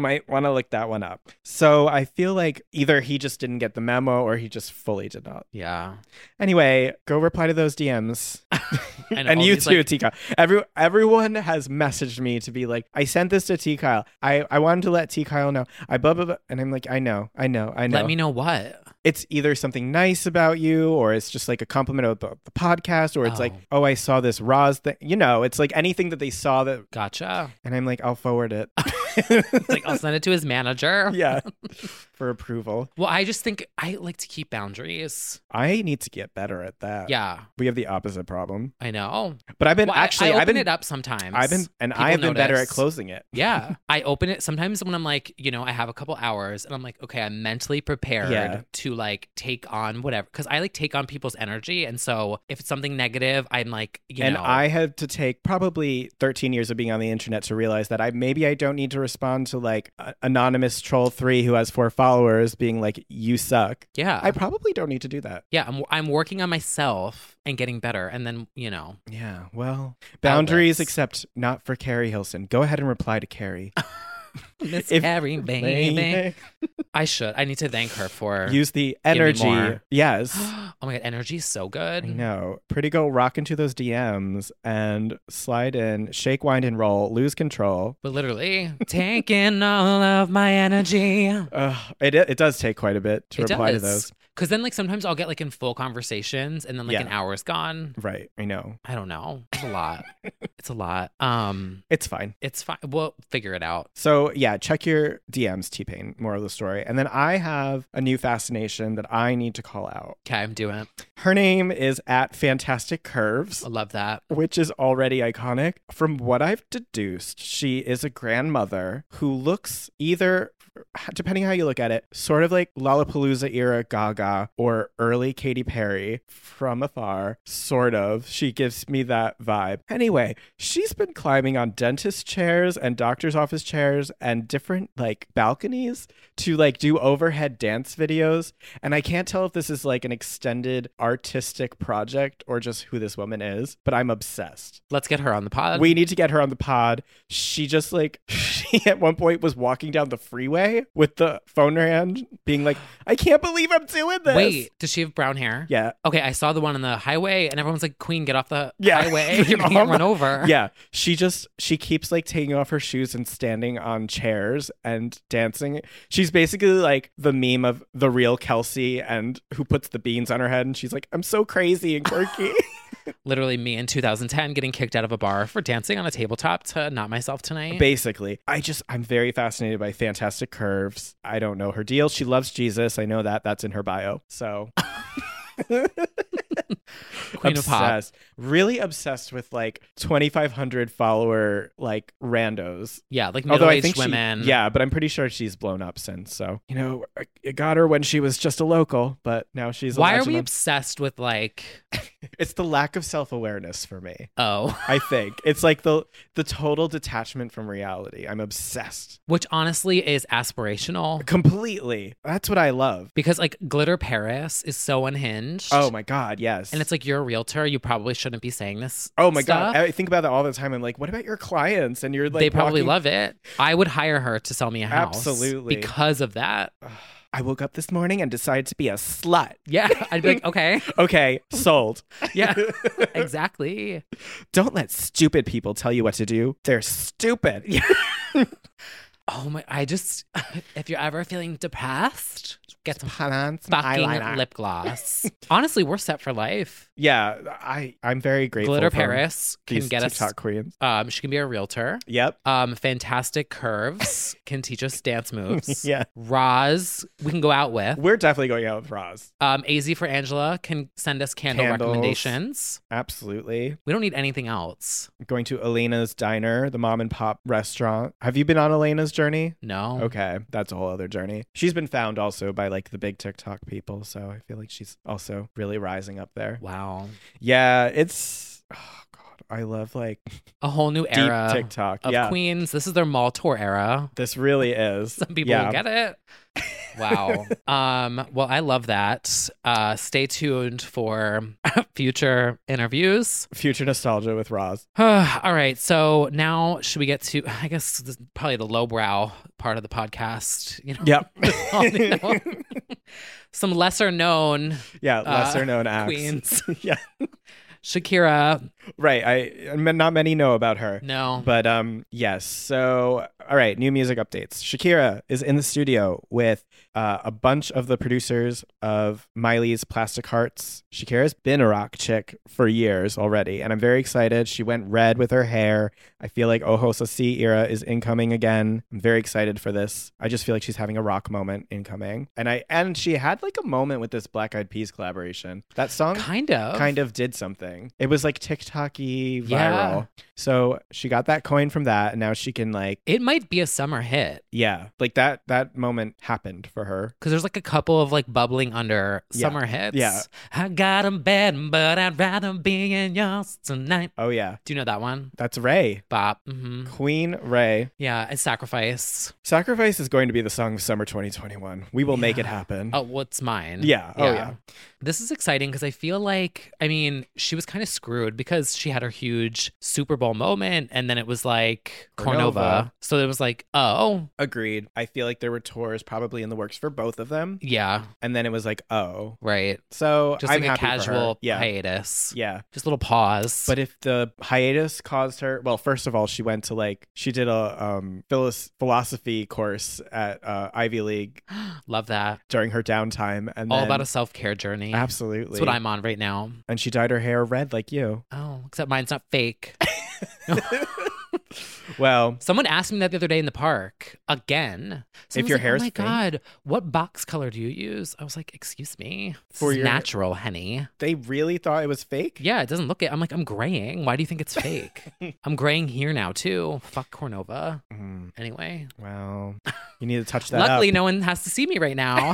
up. So I feel like either he just didn't get the memo or he just fully did not. Yeah. Anyway, go reply to those DMs. And you too, like... T. Kyle. Everyone has messaged me to be like, I sent this to T. Kyle. I wanted to let T. Kyle know. Blah, blah, blah. And I'm like, I know. Let me know what? It's either something nice about you, or it's just like a compliment about the podcast, or it's like, oh, I saw this Roz thing. You know, it's like anything that they saw that. Gotcha. And I'm like, I'll forward it. Like, I'll send it to his manager. Yeah. For approval. Well, I just think I like to keep boundaries. I need to get better at that. Yeah. We have the opposite problem. I know. But I've been I open it up sometimes. I have been better at closing it. Yeah. I open it sometimes when I'm like, you know, I have a couple hours and I'm like, okay, I'm mentally prepared to like take on whatever. Because I like take on people's energy. And so if it's something negative, I'm like, you know. And I had to take probably 13 years of being on the internet to realize that maybe I don't need to respond to like anonymous troll 3 who has 4 followers being like, you suck. Yeah. I probably don't need to do that. Yeah. I'm working on myself and getting better. And then, you know. Yeah. Well, boundaries, except not for Carrie Hilson. Go ahead and reply to Carrie. Miss Carrie, baby. I need to thank her for use the energy. Yes. Oh my God, energy is so good. I know. Pretty girl, rock into those DMs and slide in, shake, wind, and roll, lose control. But literally, taking all of my energy. It does take quite a bit to reply to those. Because then, like, sometimes I'll get, like, in full conversations and then, like, an hour's gone. Right. I know. I don't know. It's a lot. It's a lot. It's fine. It's fine. We'll figure it out. So, yeah, check your DMs, T-Pain, moral of the story. And then I have a new fascination that I need to call out. Okay, I'm doing it. Her name is @FantasticCurves. I love that. Which is already iconic. From what I've deduced, she is a grandmother who looks either, depending how you look at it, sort of like Lollapalooza era Gaga or early Katy Perry from afar, sort of. She gives me that vibe. Anyway, she's been climbing on dentist chairs and doctor's office chairs and different like balconies to like do overhead dance videos. And I can't tell if this is like an extended artistic project or just who this woman is, but I'm obsessed. Let's get her on the pod. We need to get her on the pod. She just like, she at one point was walking down the freeway with the phone in her hand being like, I can't believe I'm doing this. Wait, does she have brown hair? Yeah. Okay, I saw the one on the highway and everyone's like, Queen, get off the highway. You're gonna get run over. Yeah. She keeps like taking off her shoes and standing on chairs and dancing. She's basically like the meme of the real Kelsey and who puts the beans on her head and she's like, I'm so crazy and quirky. Literally me in 2010 getting kicked out of a bar for dancing on a tabletop to Not Myself Tonight. Basically. I'm very fascinated by Fantastic Curves. I don't know her deal. She loves Jesus. I know that. That's in her bio. So... Queen of Pop. Really obsessed with like 2,500 follower like randos. Yeah, like middle-aged women. But I'm pretty sure she's blown up since. So, you know, I got her when she was just a local, but now she's a Why are we obsessed with like... It's the lack of self-awareness for me. Oh. I think. It's like the total detachment from reality. I'm obsessed. Which honestly is aspirational. Completely. That's what I love. Because like Glitter Paris is so unhinged. Oh my God, yes. And it's like, you're a realtor. You probably shouldn't be saying this. Oh my stuff. God. I think about that all the time. I'm like, what about your clients? And you're like, they probably love it. I would hire her to sell me a house. Absolutely. Because of that. I woke up this morning and decided to be a slut. Yeah. I'd be like, okay. Okay, sold. Yeah, exactly. Don't let stupid people tell you what to do. They're stupid. Yeah. Oh my, if you're ever feeling depressed, get some fucking eyeliner. Lip gloss. Honestly, we're set for life. Yeah, I'm very grateful. Glitter for Paris can get TikTok us queens. She can be a realtor. Yep. Fantastic Curves can teach us dance moves. Yeah. Roz, we can go out with. We're definitely going out with Roz. AZ for Angela can send us candles. Recommendations. Absolutely. We don't need anything else. Going to Elena's Diner, the mom and pop restaurant. Have you been on Elena's journey? No. Okay, that's a whole other journey. She's been found also by like the big TikTok people, so I feel like she's also really rising up there. Wow. Yeah, it's I love like a whole new era deep TikTok of queens. This is their mall tour era. This really is. Some people will get it. Wow. Well, I love that. Stay tuned for future interviews. Future nostalgia with Roz. All right. So now should we get to, I guess, this is probably the lowbrow part of the podcast. You know? Yep. Some lesser known. Yeah, lesser known acts. Queens. Yeah. Shakira. Right. Not many know about her. No. But yes. So, all right, new music updates. Shakira is in the studio with a bunch of the producers of Miley's Plastic Hearts. Shakira's been a rock chick for years already, and I'm very excited. She went red with her hair. I feel like Ojos Así era is incoming again. I'm very excited for this. I just feel like she's having a rock moment incoming. And she had like a moment with this Black Eyed Peas collaboration. That song kind of did something. It was like TikTok-y viral. Yeah. So she got that coin from that, and now she can like... It might be a summer hit. Yeah. Like that moment happened for her. Because there's like a couple of like bubbling under summer hits. Yeah. I got a bed, but I'd rather be in yours tonight. Oh, yeah. Do you know that one? That's Ray. Bop. Mm-hmm. Queen Ray. Yeah, it's Sacrifice. Sacrifice is going to be the song of summer 2021. We will make it happen. Oh, what's mine? Yeah. Oh, yeah. This is exciting because I feel like, I mean, she was kind of screwed because she had her huge Super Bowl moment and then it was like Cornova. So it was like, oh. Agreed. I feel like there were tours probably in the works for both of them. Yeah. And then it was like, oh. Right. So just I'm like happy a casual for her. hiatus. Yeah. Just a little pause. But if the hiatus caused her, well, first of all, she went to like, she did a philosophy course at Ivy League. Love that. During her downtime. And all about a self-care journey. Absolutely. That's what I'm on right now. And she dyed her hair red like you. Oh, except mine's not fake. Well, someone asked me that the other day in the park again. If your hair's fake? Oh my God, what box color do you use? I was like, excuse me. For your natural, honey. They really thought it was fake? Yeah, it doesn't look it. I'm like, I'm graying. Why do you think it's fake? I'm graying here now too. Fuck Cornova. Anyway. Well, you need to touch that Luckily, up. no one has to see me right now.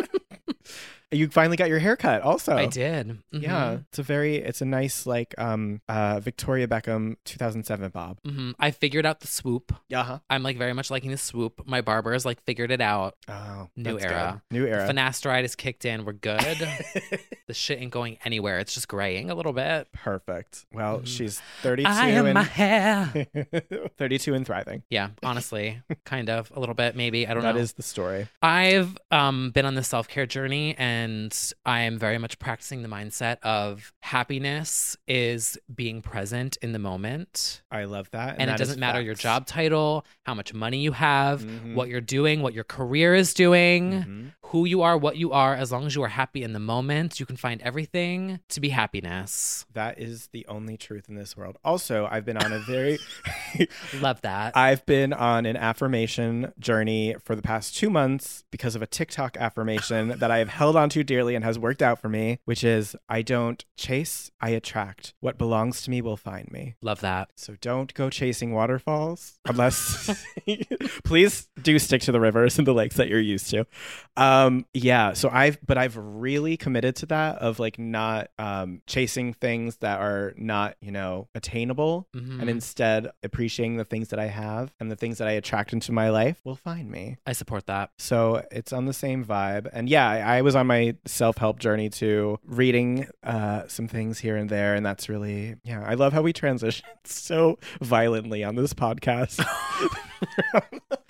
You finally got your haircut also. I did. Mm-hmm. Yeah. It's a nice like Victoria Beckham 2007 bob. Mm-hmm. I figured out the swoop. Uh-huh. I'm like very much liking the swoop. My barber has like figured it out. Oh, new era. Good. New era. Finasteride is kicked in. We're good. The shit ain't going anywhere. It's just graying a little bit. Perfect. Well, she's 32 I am my hair. 32 and thriving. Yeah, honestly. Kind of. A little bit, maybe. I don't know. That is the story. I've been on this self-care journey and I am very much practicing the mindset of happiness is being present in the moment. I love that. And it doesn't matter your job title, how much money you have, what you're doing, what your career is doing, who you are, what you are. As long as you are happy in the moment, you can find everything to be happiness. That is the only truth in this world. Also, I've been on a very... Love that. I've been on an affirmation journey for the past 2 months because of a TikTok affirmation that I have held on to dearly and has worked out for me, which is I don't chase, I attract. What belongs to me will find me. Love that. So don't go chasing waterfalls unless please do stick to the rivers and the lakes that you're used to. Yeah, so I've really committed to that of like not chasing things that are not, attainable, and instead appreciating the things that I have, and the things that I attract into my life will find me. I support that. So it's on the same vibe. And yeah, I was on my self-help journey too, reading some things here and there, and that's really, I love how we transition so violently on this podcast.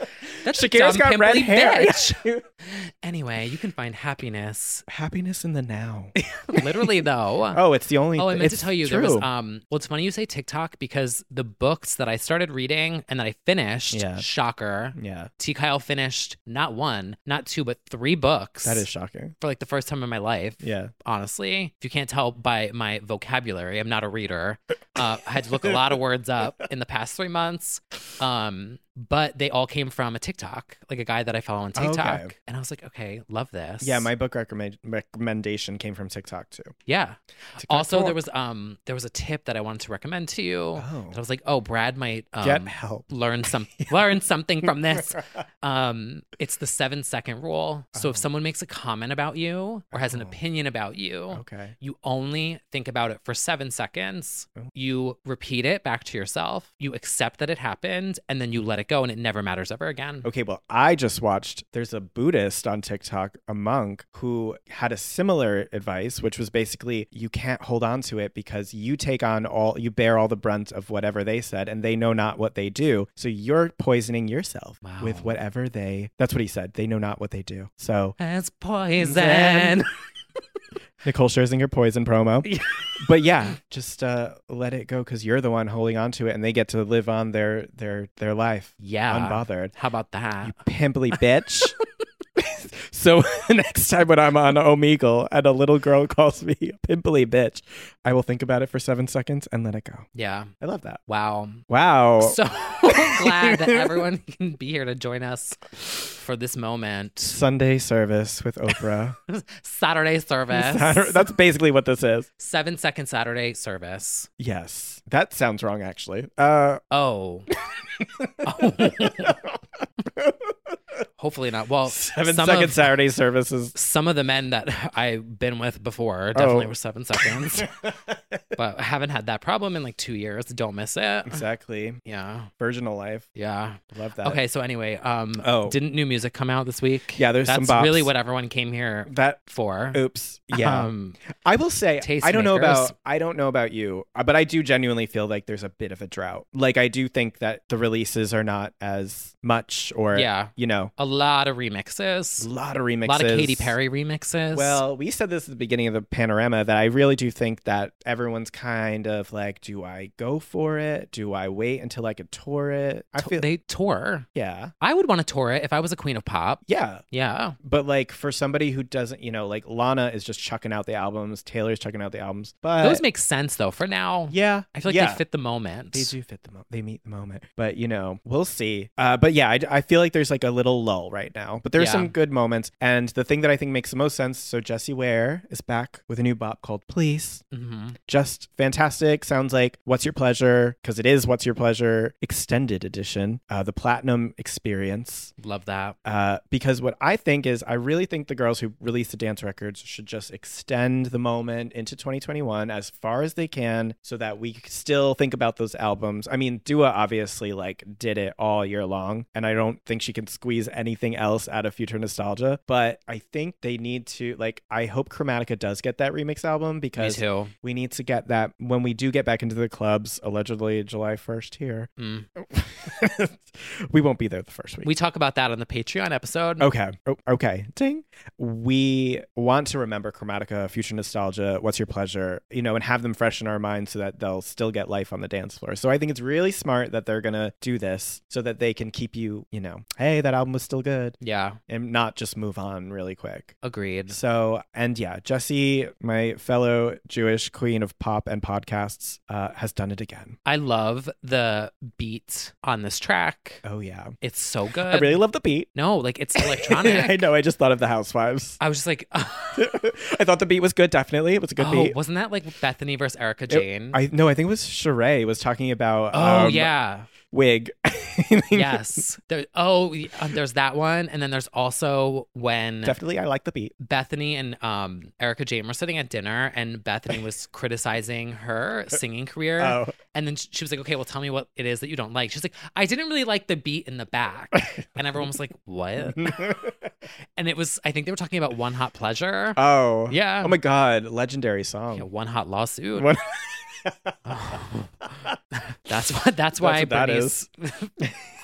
That's Shakira's a dumb, got red pimply hair. bitch. Anyway, you can find happiness in the now. literally, though. Oh, it's the only. Oh, I meant to it's tell you true. there was. Well, it's funny you say TikTok because the books that I started reading and that I finished. Yeah. Shocker. Yeah. T. Kyle finished not 1, not 2, but 3 books. That is shocking. For like the first time in my life. Yeah. Honestly, if you can't tell by my vocabulary, I'm not a reader. I had to look a lot of words up in the past 3 months. But they all came from a TikTok, like a guy that I follow on TikTok. Okay. And I was like, okay, love this. Yeah, my book recommendation came from TikTok too. Yeah. TikTok Also, talk. there was a tip that I wanted to recommend to you. Oh. I was like, oh, Brad might Get help. learn something from this. It's the 7-second rule. So if someone makes a comment about you or has an opinion about you, Okay. you only think about it for 7 seconds. You repeat it back to yourself. You accept that it happened, and then you let it go, and it never matters ever again. Okay, well, I just watched, there's a Buddhist on TikTok, a monk, who had a similar advice, which was basically you can't hold on to it because you you bear all the brunt of whatever they said, and they know not what they do. So you're poisoning yourself with whatever that's what he said. They know not what they do. So As poison. Nicole Scherzinger poison promo. But yeah, just let it go because you're the one holding on to it and they get to live on their life. Yeah. Unbothered. How about that? You pimply bitch. So next time when I'm on Omegle and a little girl calls me a pimply bitch, I will think about it for 7 seconds and let it go. Yeah. I love that. Wow. So glad that everyone can be here to join us for this moment. Sunday service with Oprah. Saturday service. That's basically what this is. 7-second Saturday service. Yes. That sounds wrong, actually. Hopefully not. Well, 7-second Saturday services. Some of the men that I've been with before definitely were 7 seconds. But I haven't had that problem in like 2 years. Don't miss it. Exactly. Yeah. Virginal life. Yeah. Love that. Okay, so anyway, didn't new music come out this week? Yeah, there's some bops. That's really what everyone came here for. Oops. Yeah. I will say, I don't know about you, but I do genuinely feel like there's a bit of a drought. Like I do think that the releases are not as much or, you know. A lot of remixes. A lot of Katy Perry remixes. Well, we said this at the beginning of the panorama that I really do think that everyone's kind of like, do I go for it? Do I wait until I could tour it? They tour. Yeah. I would want to tour it if I was a queen of pop. Yeah. Yeah. But like for somebody who doesn't, you know, like Lana is just chucking out the albums. Taylor's chucking out the albums. But those make sense though for now. Yeah. I feel like they fit the moment. They do fit the moment. They meet the moment. But you know, we'll see. But yeah, I feel like there's like a little lull right now. But there's some good moments. And the thing that I think makes the most sense, so Jessie Ware is back with a new bop called Please. Mm-hmm. Just fantastic. Sounds like What's Your Pleasure, because it is What's Your Pleasure Extended Edition, the Platinum Experience. Love that. Because what I think is, I really think the girls who release the dance records should just extend the moment into 2021 as far as they can so that we still think about those albums. I mean, Dua obviously like did it all year long, and I don't think she can squeeze anything else out of Future Nostalgia, but I think they need to, like, I hope Chromatica does get that remix album because we need to get that when we do get back into the clubs, allegedly July 1st here. We won't be there the first week. We talk about that on the Patreon episode. Okay. Okay. Ding. We want to remember Chromatica, Future Nostalgia, What's Your Pleasure, you know, and have them fresh in our minds so that they'll still get life on the dance floor. So I think it's really smart that they're going to do this so that they can keep you, you know, hey, that album was still good. Yeah. And not just move on really quick. Agreed. So, and yeah, Jessie, my fellow Jewish queen of pop and podcasts, has done it again. I love the beat on this track. Oh, yeah. It's so good. I really love the beat. No, like it's electronic. I know. I just thought of the Housewives. I was just like, I thought the beat was good. Definitely. It was a good beat. Wasn't that like Bethany versus Erica Jane? I think it was Sheree was talking about. Wig. Yes. There's that one. And then there's also when... Definitely, I like the beat. Bethany and Erica Jane were sitting at dinner and Bethany was criticizing her singing career. Oh. And then she was like, okay, well, tell me what it is that you don't like. She's like, I didn't really like the beat in the back. And everyone was like, what? And it was, I think they were talking about One Hot Pleasure. Oh. Yeah. Oh my God. Legendary song. Yeah, One Hot Lawsuit. That's why Britney's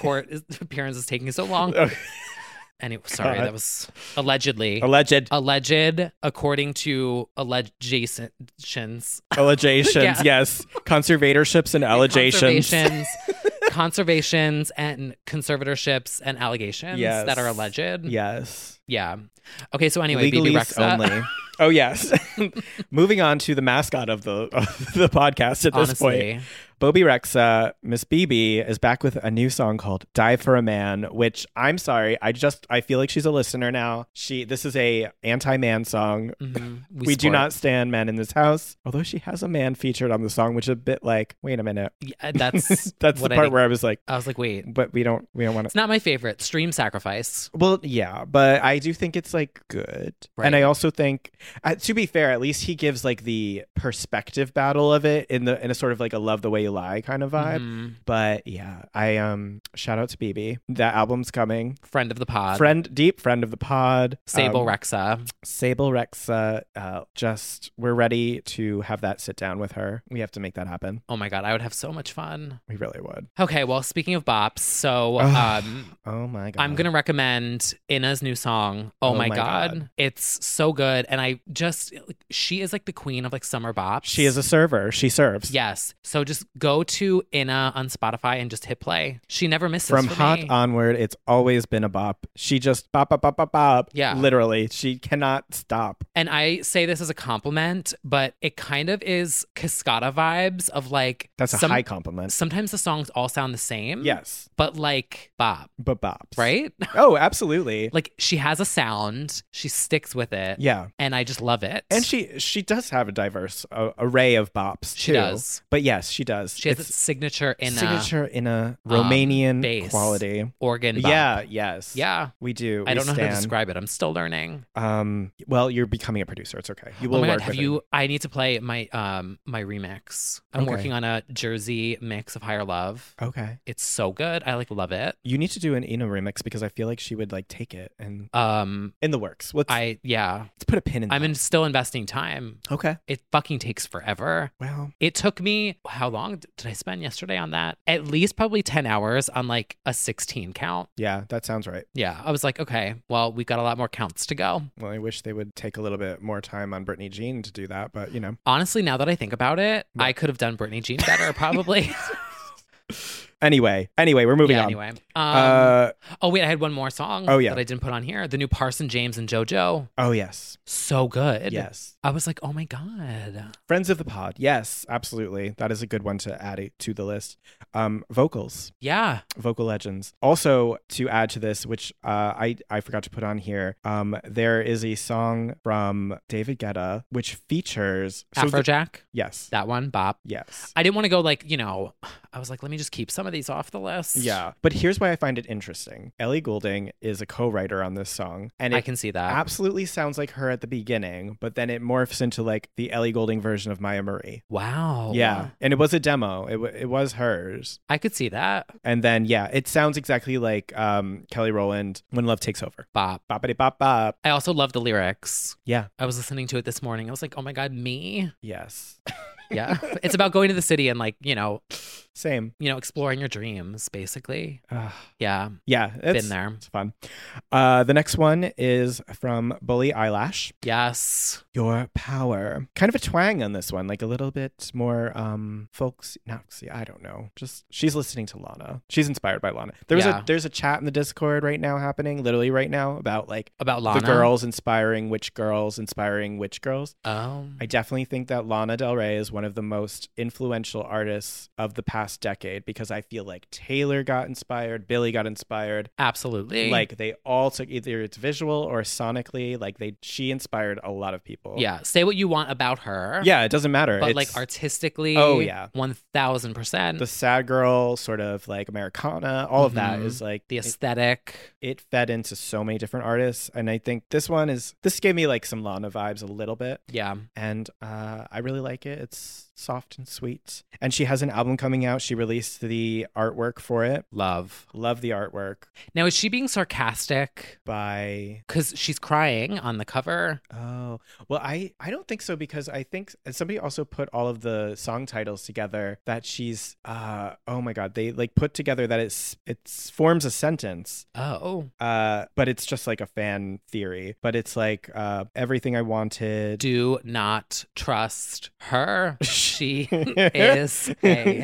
court appearance is taking so long. Anyway, sorry, that was allegedly. Alleged, according to allegations. Allegations, yes. Conservatorships and allegations. Conservations and conservatorships and allegations that are alleged. Yes. Yeah. Okay, so anyway, Legalese Bebe Rexha. only. Oh, yes. Moving on to the mascot of the podcast at this point. Bebe Rexha, Miss Bebe, is back with a new song called Die for a Man, which I'm sorry, I feel like she's a listener now. This is a anti-man song. Mm-hmm. We do not stand men in this house. Although she has a man featured on the song, which is a bit like, wait a minute. Yeah, that's the part where I was like, wait. But we don't want to. It's not my favorite. Stream Sacrifice. Well, yeah, but I do think it's like good. Right. And I also think, to be fair, at least he gives like the perspective battle of it in a sort of like a Love the Way You Lie kind of vibe. Mm-hmm. But yeah, I shout out to Bebe. That album's coming. Friend of the pod. Deep friend of the pod. Sable Rexha. We're ready to have that sit down with her. We have to make that happen. Oh my God, I would have so much fun. We really would. Okay, well, speaking of bops, so oh my God. I'm going to recommend Inna's new song, Oh My God. It's so good. And she is like the queen of like summer bops. She is a server. She serves. Yes. So just go to Inna on Spotify and just hit play. She never misses. From Hot onward, it's always been a bop. She just bop, bop, bop, bop, bop. Yeah. Literally. She cannot stop. And I say this as a compliment, but it kind of is Cascada vibes of like. That's a high compliment. Sometimes the songs all sound the same. Yes. But like bop. But bops. Right? Oh, absolutely. Like she has a sound. She sticks with it. Yeah. And I just love it. And she does have a diverse array of bops, too. She does. But yes, she does. She has a signature in a Romanian bass, quality. Organ bop. Yeah, yes. Yeah. We do. I don't know how to describe it. I'm still learning. Well, you're becoming a producer. It's okay. You will work with it. I need to play my my remix. I'm working on a Jersey mix of Higher Love. Okay. It's so good. I love it. You need to do an Ina remix because I feel like she would like take it and in the works. Let's put a pin in that. I'm still investing time. Okay. It fucking takes forever. Well, it took me, how long did I spend yesterday on that? At least probably 10 hours on like a 16 count. Yeah, that sounds right. Yeah. I was like, okay, well, we've got a lot more counts to go. Well, I wish they would take a little bit more time on Brittany Jean to do that, but you know. Honestly, now that I think about it, I could have done Brittany Jean better, probably. Anyway, we're moving on. Anyway. Oh, wait, I had one more song that I didn't put on here. The new Parson James and JoJo. Oh, yes. So good. Yes. I was like, oh my God. Friends of the pod. Yes, absolutely. That is a good one to add to the list. Vocals. Yeah. Vocal legends. Also, to add to this, which I forgot to put on here, there is a song from David Guetta, which features... Afrojack? Yes. That one, Bop. Yes. I didn't want to go like, I was like, let me just keep some of these off the list. Yeah. But here's why I find it interesting. Ellie Goulding is a co-writer on this song. And I can see that. Absolutely sounds like her at the beginning, but then it morphs into like the Ellie Goulding version of Maya Marie. Wow. Yeah. And it was a demo. It was hers. I could see that. And then, yeah, it sounds exactly like Kelly Rowland, When Love Takes Over. Bop. Boppity bop bop. I also love the lyrics. Yeah. I was listening to it this morning. I was like, oh my God, me? Yes. Yeah. It's about going to the city and like, same. Exploring your dreams, basically. Yeah. Yeah. Been there. It's fun. The next one is from Bully Eyelash. Yes. Your Power. Kind of a twang on this one, like a little bit more folksy. I don't know. Just she's listening to Lana. She's inspired by Lana. There's a chat in the Discord right now happening, literally right now, about Lana. The girls inspiring which girls. Oh. I definitely think that Lana Del Rey is one of the most influential artists of the past decade because I feel like Taylor got inspired, Billie got inspired. Absolutely. Like they all took either it's visual or sonically, she inspired a lot of people. Yeah. Say what you want about her. Yeah, it doesn't matter. But like artistically, oh yeah, 1000%. The sad girl sort of like Americana, all of that is like the aesthetic. It fed into so many different artists. And I think this gave me like some Lana vibes a little bit. Yeah. And I really like it. is soft and sweet. And she has an album coming out. She released the artwork for it. Love the artwork. Now, is she being sarcastic? Because she's crying on the cover. Oh, well, I don't think so, because I think somebody also put all of the song titles together that she's, oh my God, they like put together that it forms a sentence. Oh. But it's just like a fan theory. But it's like, everything I wanted. Do not trust her. She is a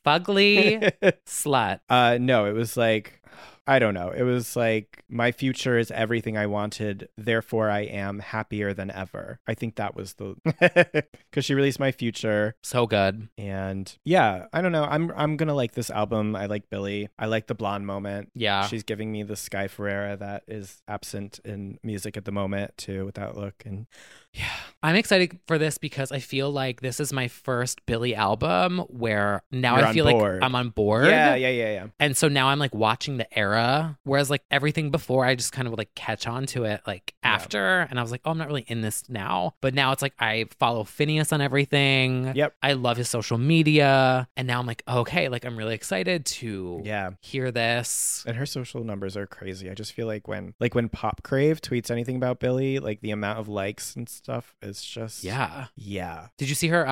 fugly slut. No, it was like, I don't know. It was like, my future is everything I wanted, therefore I am happier than ever. I think that was the because she released My Future. So good. And yeah, I don't know. I'm gonna like this album. I like Billie. I like the blonde moment. Yeah. She's giving me the Sky Ferreira that is absent in music at the moment too, with that look. And yeah. I'm excited for this because I feel like this is my first Billie album where now I feel like I'm on board. Yeah. And so now I'm like watching the era, whereas like everything before I just kind of would like catch on to it like after. And I was like, oh, I'm not really in this now. But now it's like I follow Phineas on everything. Yep. I love his social media. And now I'm like, okay, like I'm really excited to hear this. And her social numbers are crazy. I just feel like when Pop Crave tweets anything about Billie, like the amount of likes and stuff is just yeah. Did you see her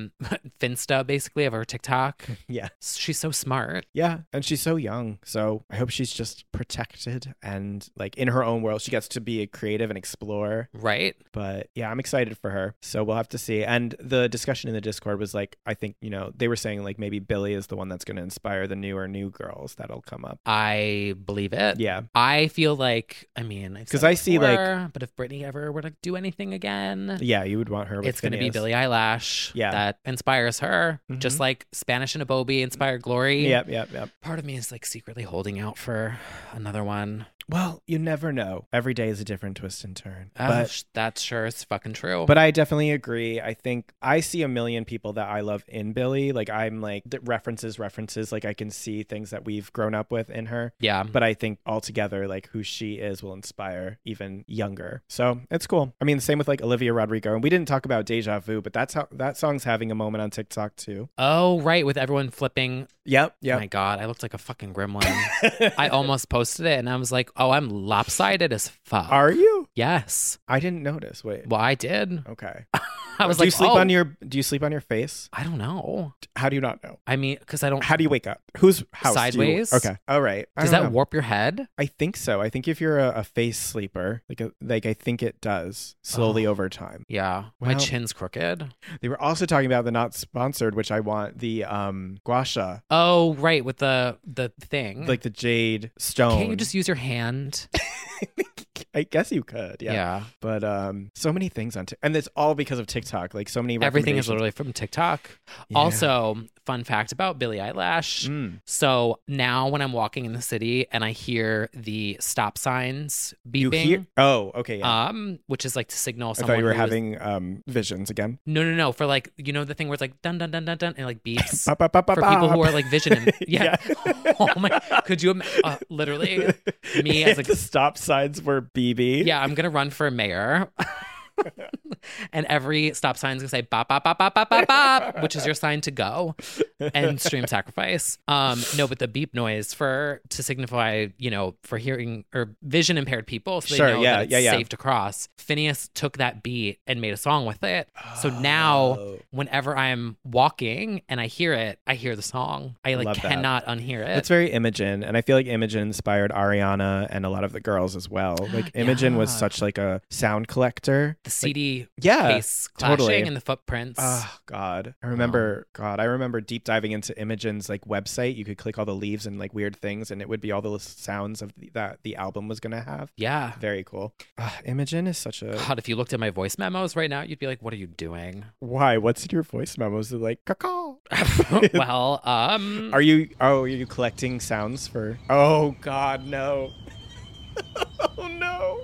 Finsta basically of her TikTok? Yeah. She's so smart. Yeah, and she's so young. So I hope she's just protected and like in her own world. She gets to be a creative and explore. Right. But yeah, I'm excited for her. So we'll have to see. And the discussion in the Discord was like, I think, you know, they were saying like maybe Billie is the one that's going to inspire the new girls that'll come up. I believe it. Yeah. I feel like, I mean, because I see like, but if Britney ever were to do anything again, yeah, you would want her with it's going to be Billie Eilish that inspires her, just like Spanish and Abobi inspired Glory. Yep. Part of me is like secretly holding out for another one. Well, you never know. Every day is a different twist and turn. But that sure is fucking true. But I definitely agree. I think I see a million people that I love in Billie. Like I'm like references. Like I can see things that we've grown up with in her. Yeah. But I think altogether, like who she is will inspire even younger. So it's cool. I mean, same with like Olivia Rodrigo. And we didn't talk about Deja Vu, but that's how that song's having a moment on TikTok too. Oh, right. With everyone flipping. Yep. Oh my God. I looked like a fucking gremlin. I almost posted it and I was like, oh, I'm lopsided as fuck. Are you? Yes. I didn't notice. Wait. Well, I did. Okay. I was do like, you sleep do you sleep on your face? I don't know. How do you not know? I mean, because I don't. How do you wake up? Whose house? Sideways. Okay. All right. Does that warp your head? I think so. I think if you're a face sleeper, like I think it does slowly over time. Yeah. My chin's crooked. They were also talking about the not sponsored, which I want, the gua sha. Oh, right, with the thing. Like the jade stone. Can't you just use your hand? I guess you could, yeah. But so many things on and it's all because of TikTok. Like so many everything is literally from TikTok. Yeah. Also, fun fact about Billie Eilish. So now when I'm walking in the city and I hear the stop signs beeping. Oh, okay, yeah. Which is like to signal someone. I thought you were having visions again. No. For like, you know the thing where it's like dun dun dun dun dun and like beeps for people who are like vision. Yeah. Oh my, could you literally me as like the stop signs were BB. Yeah, I'm gonna run for mayor. And every stop sign is gonna say bop bop bop bop bop bop bop, which is your sign to go and stream sacrifice. No, but the beep noise to signify, you know, for hearing or vision impaired people, so they know that it's safe to cross. Phineas took that beat and made a song with it. So now, whenever I'm walking and I hear it, I hear the song. I like cannot unhear it. It's very Imogen, and I feel like Imogen inspired Ariana and a lot of the girls as well. Like Imogen was such like a sound collector. The CD case clashing and the footprints. Oh God, I remember deep diving into Imogen's like website. You could click all the leaves and like weird things, and it would be all the sounds of that the album was gonna have. Yeah, very cool. Imogen is such a God. If you looked at my voice memos right now, you'd be like, "What are you doing?" Why? What's in your voice memos? They're like caw. Well, are you collecting sounds for? Oh God, no. Oh no.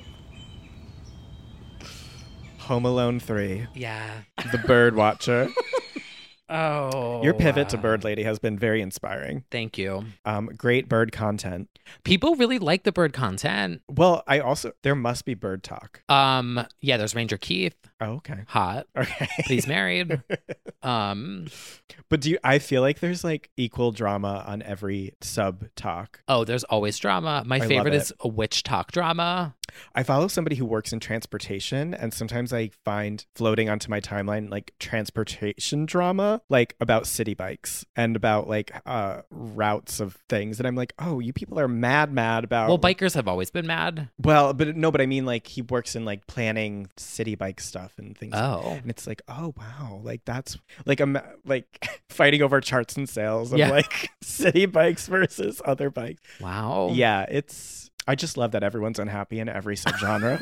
Home Alone 3. Yeah. The Bird Watcher. Oh. Your pivot to Bird Lady has been very inspiring. Thank you. Great bird content. People really like the bird content. Well, there must be bird talk. Yeah, there's Ranger Keith. Oh, okay. Hot. Okay. But he's married. But I feel like there's like equal drama on every sub talk. Oh, there's always drama. My favorite is a witch talk drama. I follow somebody who works in transportation, and sometimes I find floating onto my timeline like transportation drama, like about city bikes and about like routes of things. And I'm like, oh, you people are mad about. Well, bikers have always been mad. Well, but I mean, like he works in like planning city bike stuff and things. Oh, and it's like, oh wow, like that's like I'm like fighting over charts and sales of like city bikes versus other bikes. Wow. Yeah, I just love that everyone's unhappy in every subgenre.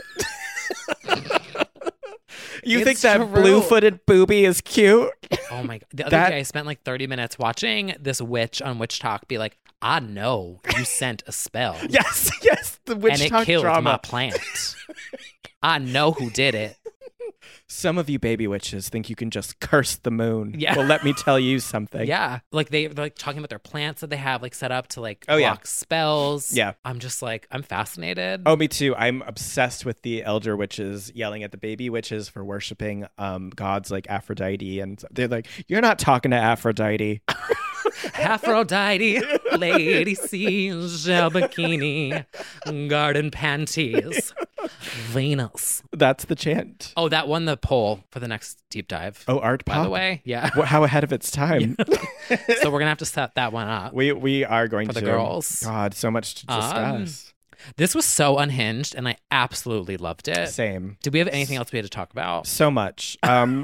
You think that blue-footed booby is cute? Oh my God. The other day I spent like 30 minutes watching this witch on Witch Talk be like, I know you sent a spell. Yes, the Witch Talk and it killed drama. my plant. I know who did it. Some of you baby witches think you can just curse the moon. Yeah. Well, let me tell you something. Yeah. Like they're like talking about their plants that they have like set up to like block spells. Yeah. I'm just like, I'm fascinated. Oh, me too. I'm obsessed with the elder witches yelling at the baby witches for worshiping gods like Aphrodite. And they're like, you're not talking to Aphrodite. Aphrodite, lady seashell bikini, garden panties, Venus. That's the chant. Oh, that won the poll for the next deep dive. Oh, art pop? By the way, yeah. How ahead of its time. So we're gonna have to set that one up. We are going for to. the girls. God, so much to discuss. This was so unhinged, and I absolutely loved it. Same. Did we have anything else we had to talk about? So much.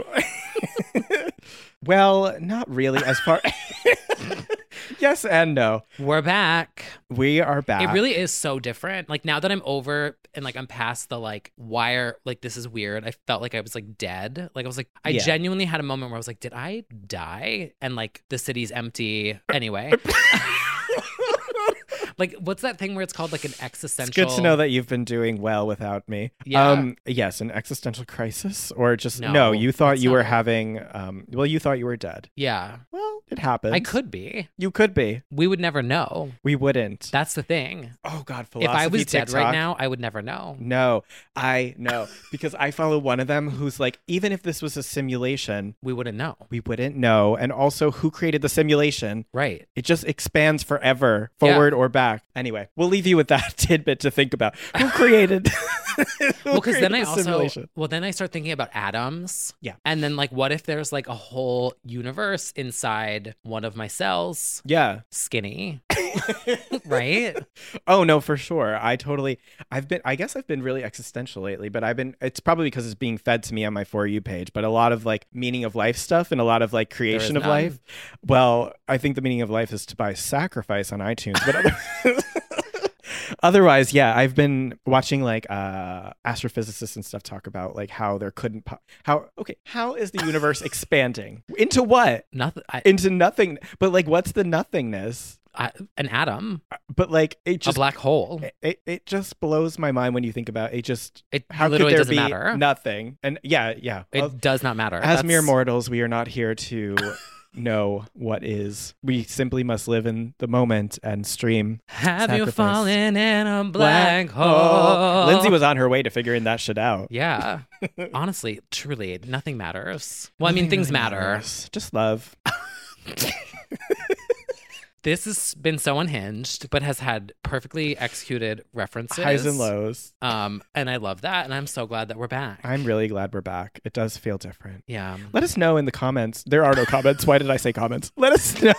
Well, not really. As far yes and no. We're back. We are back. It really is so different. Like now that I'm over and like I'm past the like wire, like this is weird. I felt like I was like dead. Like I was like, I genuinely had a moment where I was like, did I die? And like the city's empty. Anyway. Like, what's that thing where it's called like an existential? It's good to know that you've been doing well without me. Yeah. Yes, an existential crisis, or just no. You thought you were having. Well, you thought you were dead. Yeah. Well, it happens. I could be. You could be. We would never know. We wouldn't. That's the thing. Oh God, philosophy. If I was TikTok, dead right now, I would never know. No, I know because I follow one of them who's like, even if this was a simulation, we wouldn't know. We wouldn't know, and also who created the simulation? Right. It just expands forever, forward or back. Anyway, we'll leave you with that tidbit to think about. Who created? Well, because then I simulation? then I start thinking about atoms. Yeah. And then like, what if there's like a whole universe inside one of my cells? Yeah. Skinny. Right? Oh no, for sure. I guess I've been really existential lately, but it's probably because it's being fed to me on my For You page, but a lot of like meaning of life stuff and a lot of like creation of life. Well, I think the meaning of life is to buy Sacrifice on iTunes, but otherwise, yeah, I've been watching like astrophysicists and stuff talk about like how there couldn't how is the universe expanding into what? Nothing. Into nothing. But like, what's the nothingness? An atom. But like, it just a black hole. It just blows my mind when you think about it. How literally could there doesn't be matter. Nothing? And yeah. It does not matter. As mere mortals, we are not here to know what is. We simply must live in the moment and stream. Have Sacrifice. You fallen in a black hole? Lindsay was on her way to figuring that shit out. Yeah. Honestly, truly, nothing matters. Well, I mean, things matter. Matters. Just love. This has been so unhinged, but has had perfectly executed references. Highs and lows. And I love that. And I'm so glad that we're back. I'm really glad we're back. It does feel different. Yeah. Let us know in the comments. There are no comments. Why did I say comments? Let us know.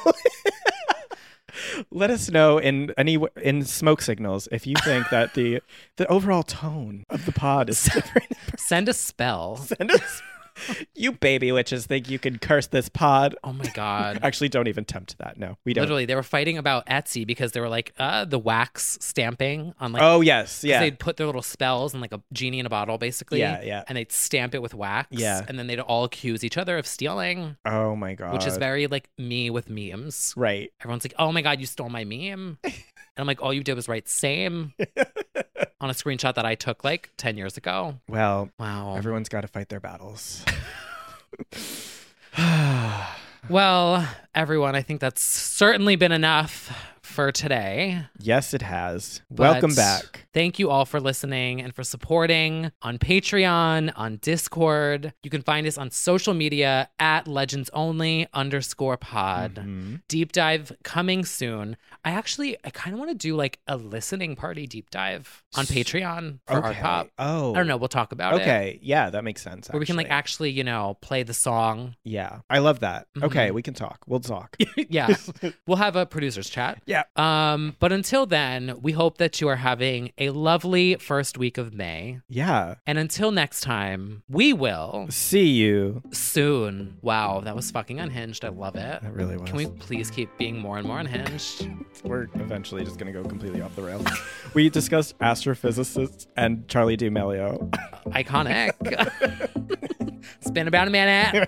Let us know in smoke signals if you think that the overall tone of the pod is different. Send a spell. You baby witches think you can curse this pod. Oh my God. Actually, don't even tempt that. No, we don't. Literally, they were fighting about Etsy because they were like, the wax stamping on like. Oh, yes. Yeah. They'd put their little spells in like a genie in a bottle, basically. Yeah. And they'd stamp it with wax. Yeah. And then they'd all accuse each other of stealing. Oh my God. Which is very like me with memes. Right. Everyone's like, oh my God, you stole my meme. And I'm like, all you did was write same on a screenshot that I took like 10 years ago. Well, wow. Everyone's got to fight their battles. Well, everyone, I think that's certainly been enough for today. Yes, it has. But welcome back. Thank you all for listening and for supporting on Patreon, on Discord. You can find us on social media at legendsonly_pod. Mm-hmm. Deep dive coming soon. I kind of want to do like a listening party deep dive on Patreon for Art Pop. Oh. I don't know. We'll talk about it. Okay. Yeah, that makes sense. Where we can like actually, play the song. Yeah. I love that. Mm-hmm. Okay. We can talk. We'll talk. Yeah. We'll have a producer's chat. Yeah. But until then, we hope that you are having a lovely first week of May. Yeah. And until next time, we will see you soon. Wow, that was fucking unhinged. I love it. That really was. Can we please keep being more and more unhinged? We're eventually just going to go completely off the rails. We discussed astrophysicists and Charli D'Amelio. Iconic. It's been about a minute.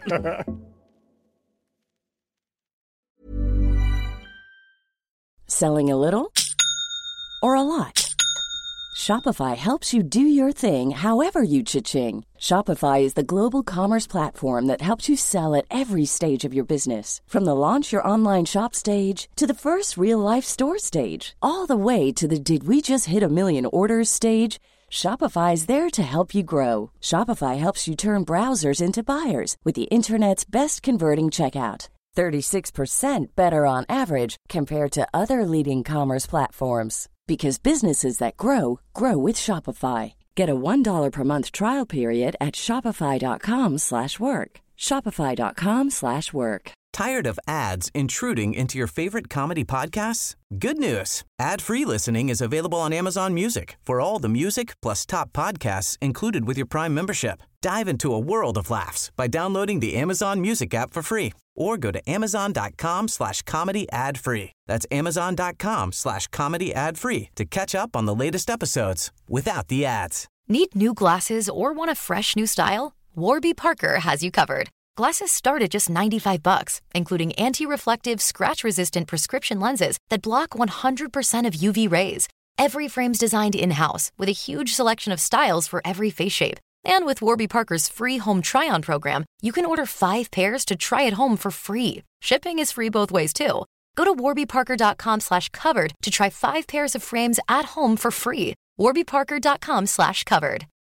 Selling a little or a lot? Shopify helps you do your thing however you cha-ching. Shopify is the global commerce platform that helps you sell at every stage of your business. From the launch your online shop stage to the first real-life store stage, all the way to the did we just hit a million orders stage. Shopify is there to help you grow. Shopify helps you turn browsers into buyers with the internet's best converting checkout. 36% better on average compared to other leading commerce platforms. Because businesses that grow, grow with Shopify. Get a $1 per month trial period at shopify.com/work. Shopify.com/work. Tired of ads intruding into your favorite comedy podcasts? Good news. Ad-free listening is available on Amazon Music for all the music plus top podcasts included with your Prime membership. Dive into a world of laughs by downloading the Amazon Music app for free or go to amazon.com/comedy ad-free. That's amazon.com/comedy ad-free to catch up on the latest episodes without the ads. Need new glasses or want a fresh new style? Warby Parker has you covered. Glasses start at just $95, including anti-reflective, scratch-resistant prescription lenses that block 100% of UV rays. Every frame's designed in-house with a huge selection of styles for every face shape. And with Warby Parker's free home try-on program, you can order 5 pairs to try at home for free. Shipping is free both ways, too. Go to warbyparker.com/covered to try 5 pairs of frames at home for free. warbyparker.com/covered.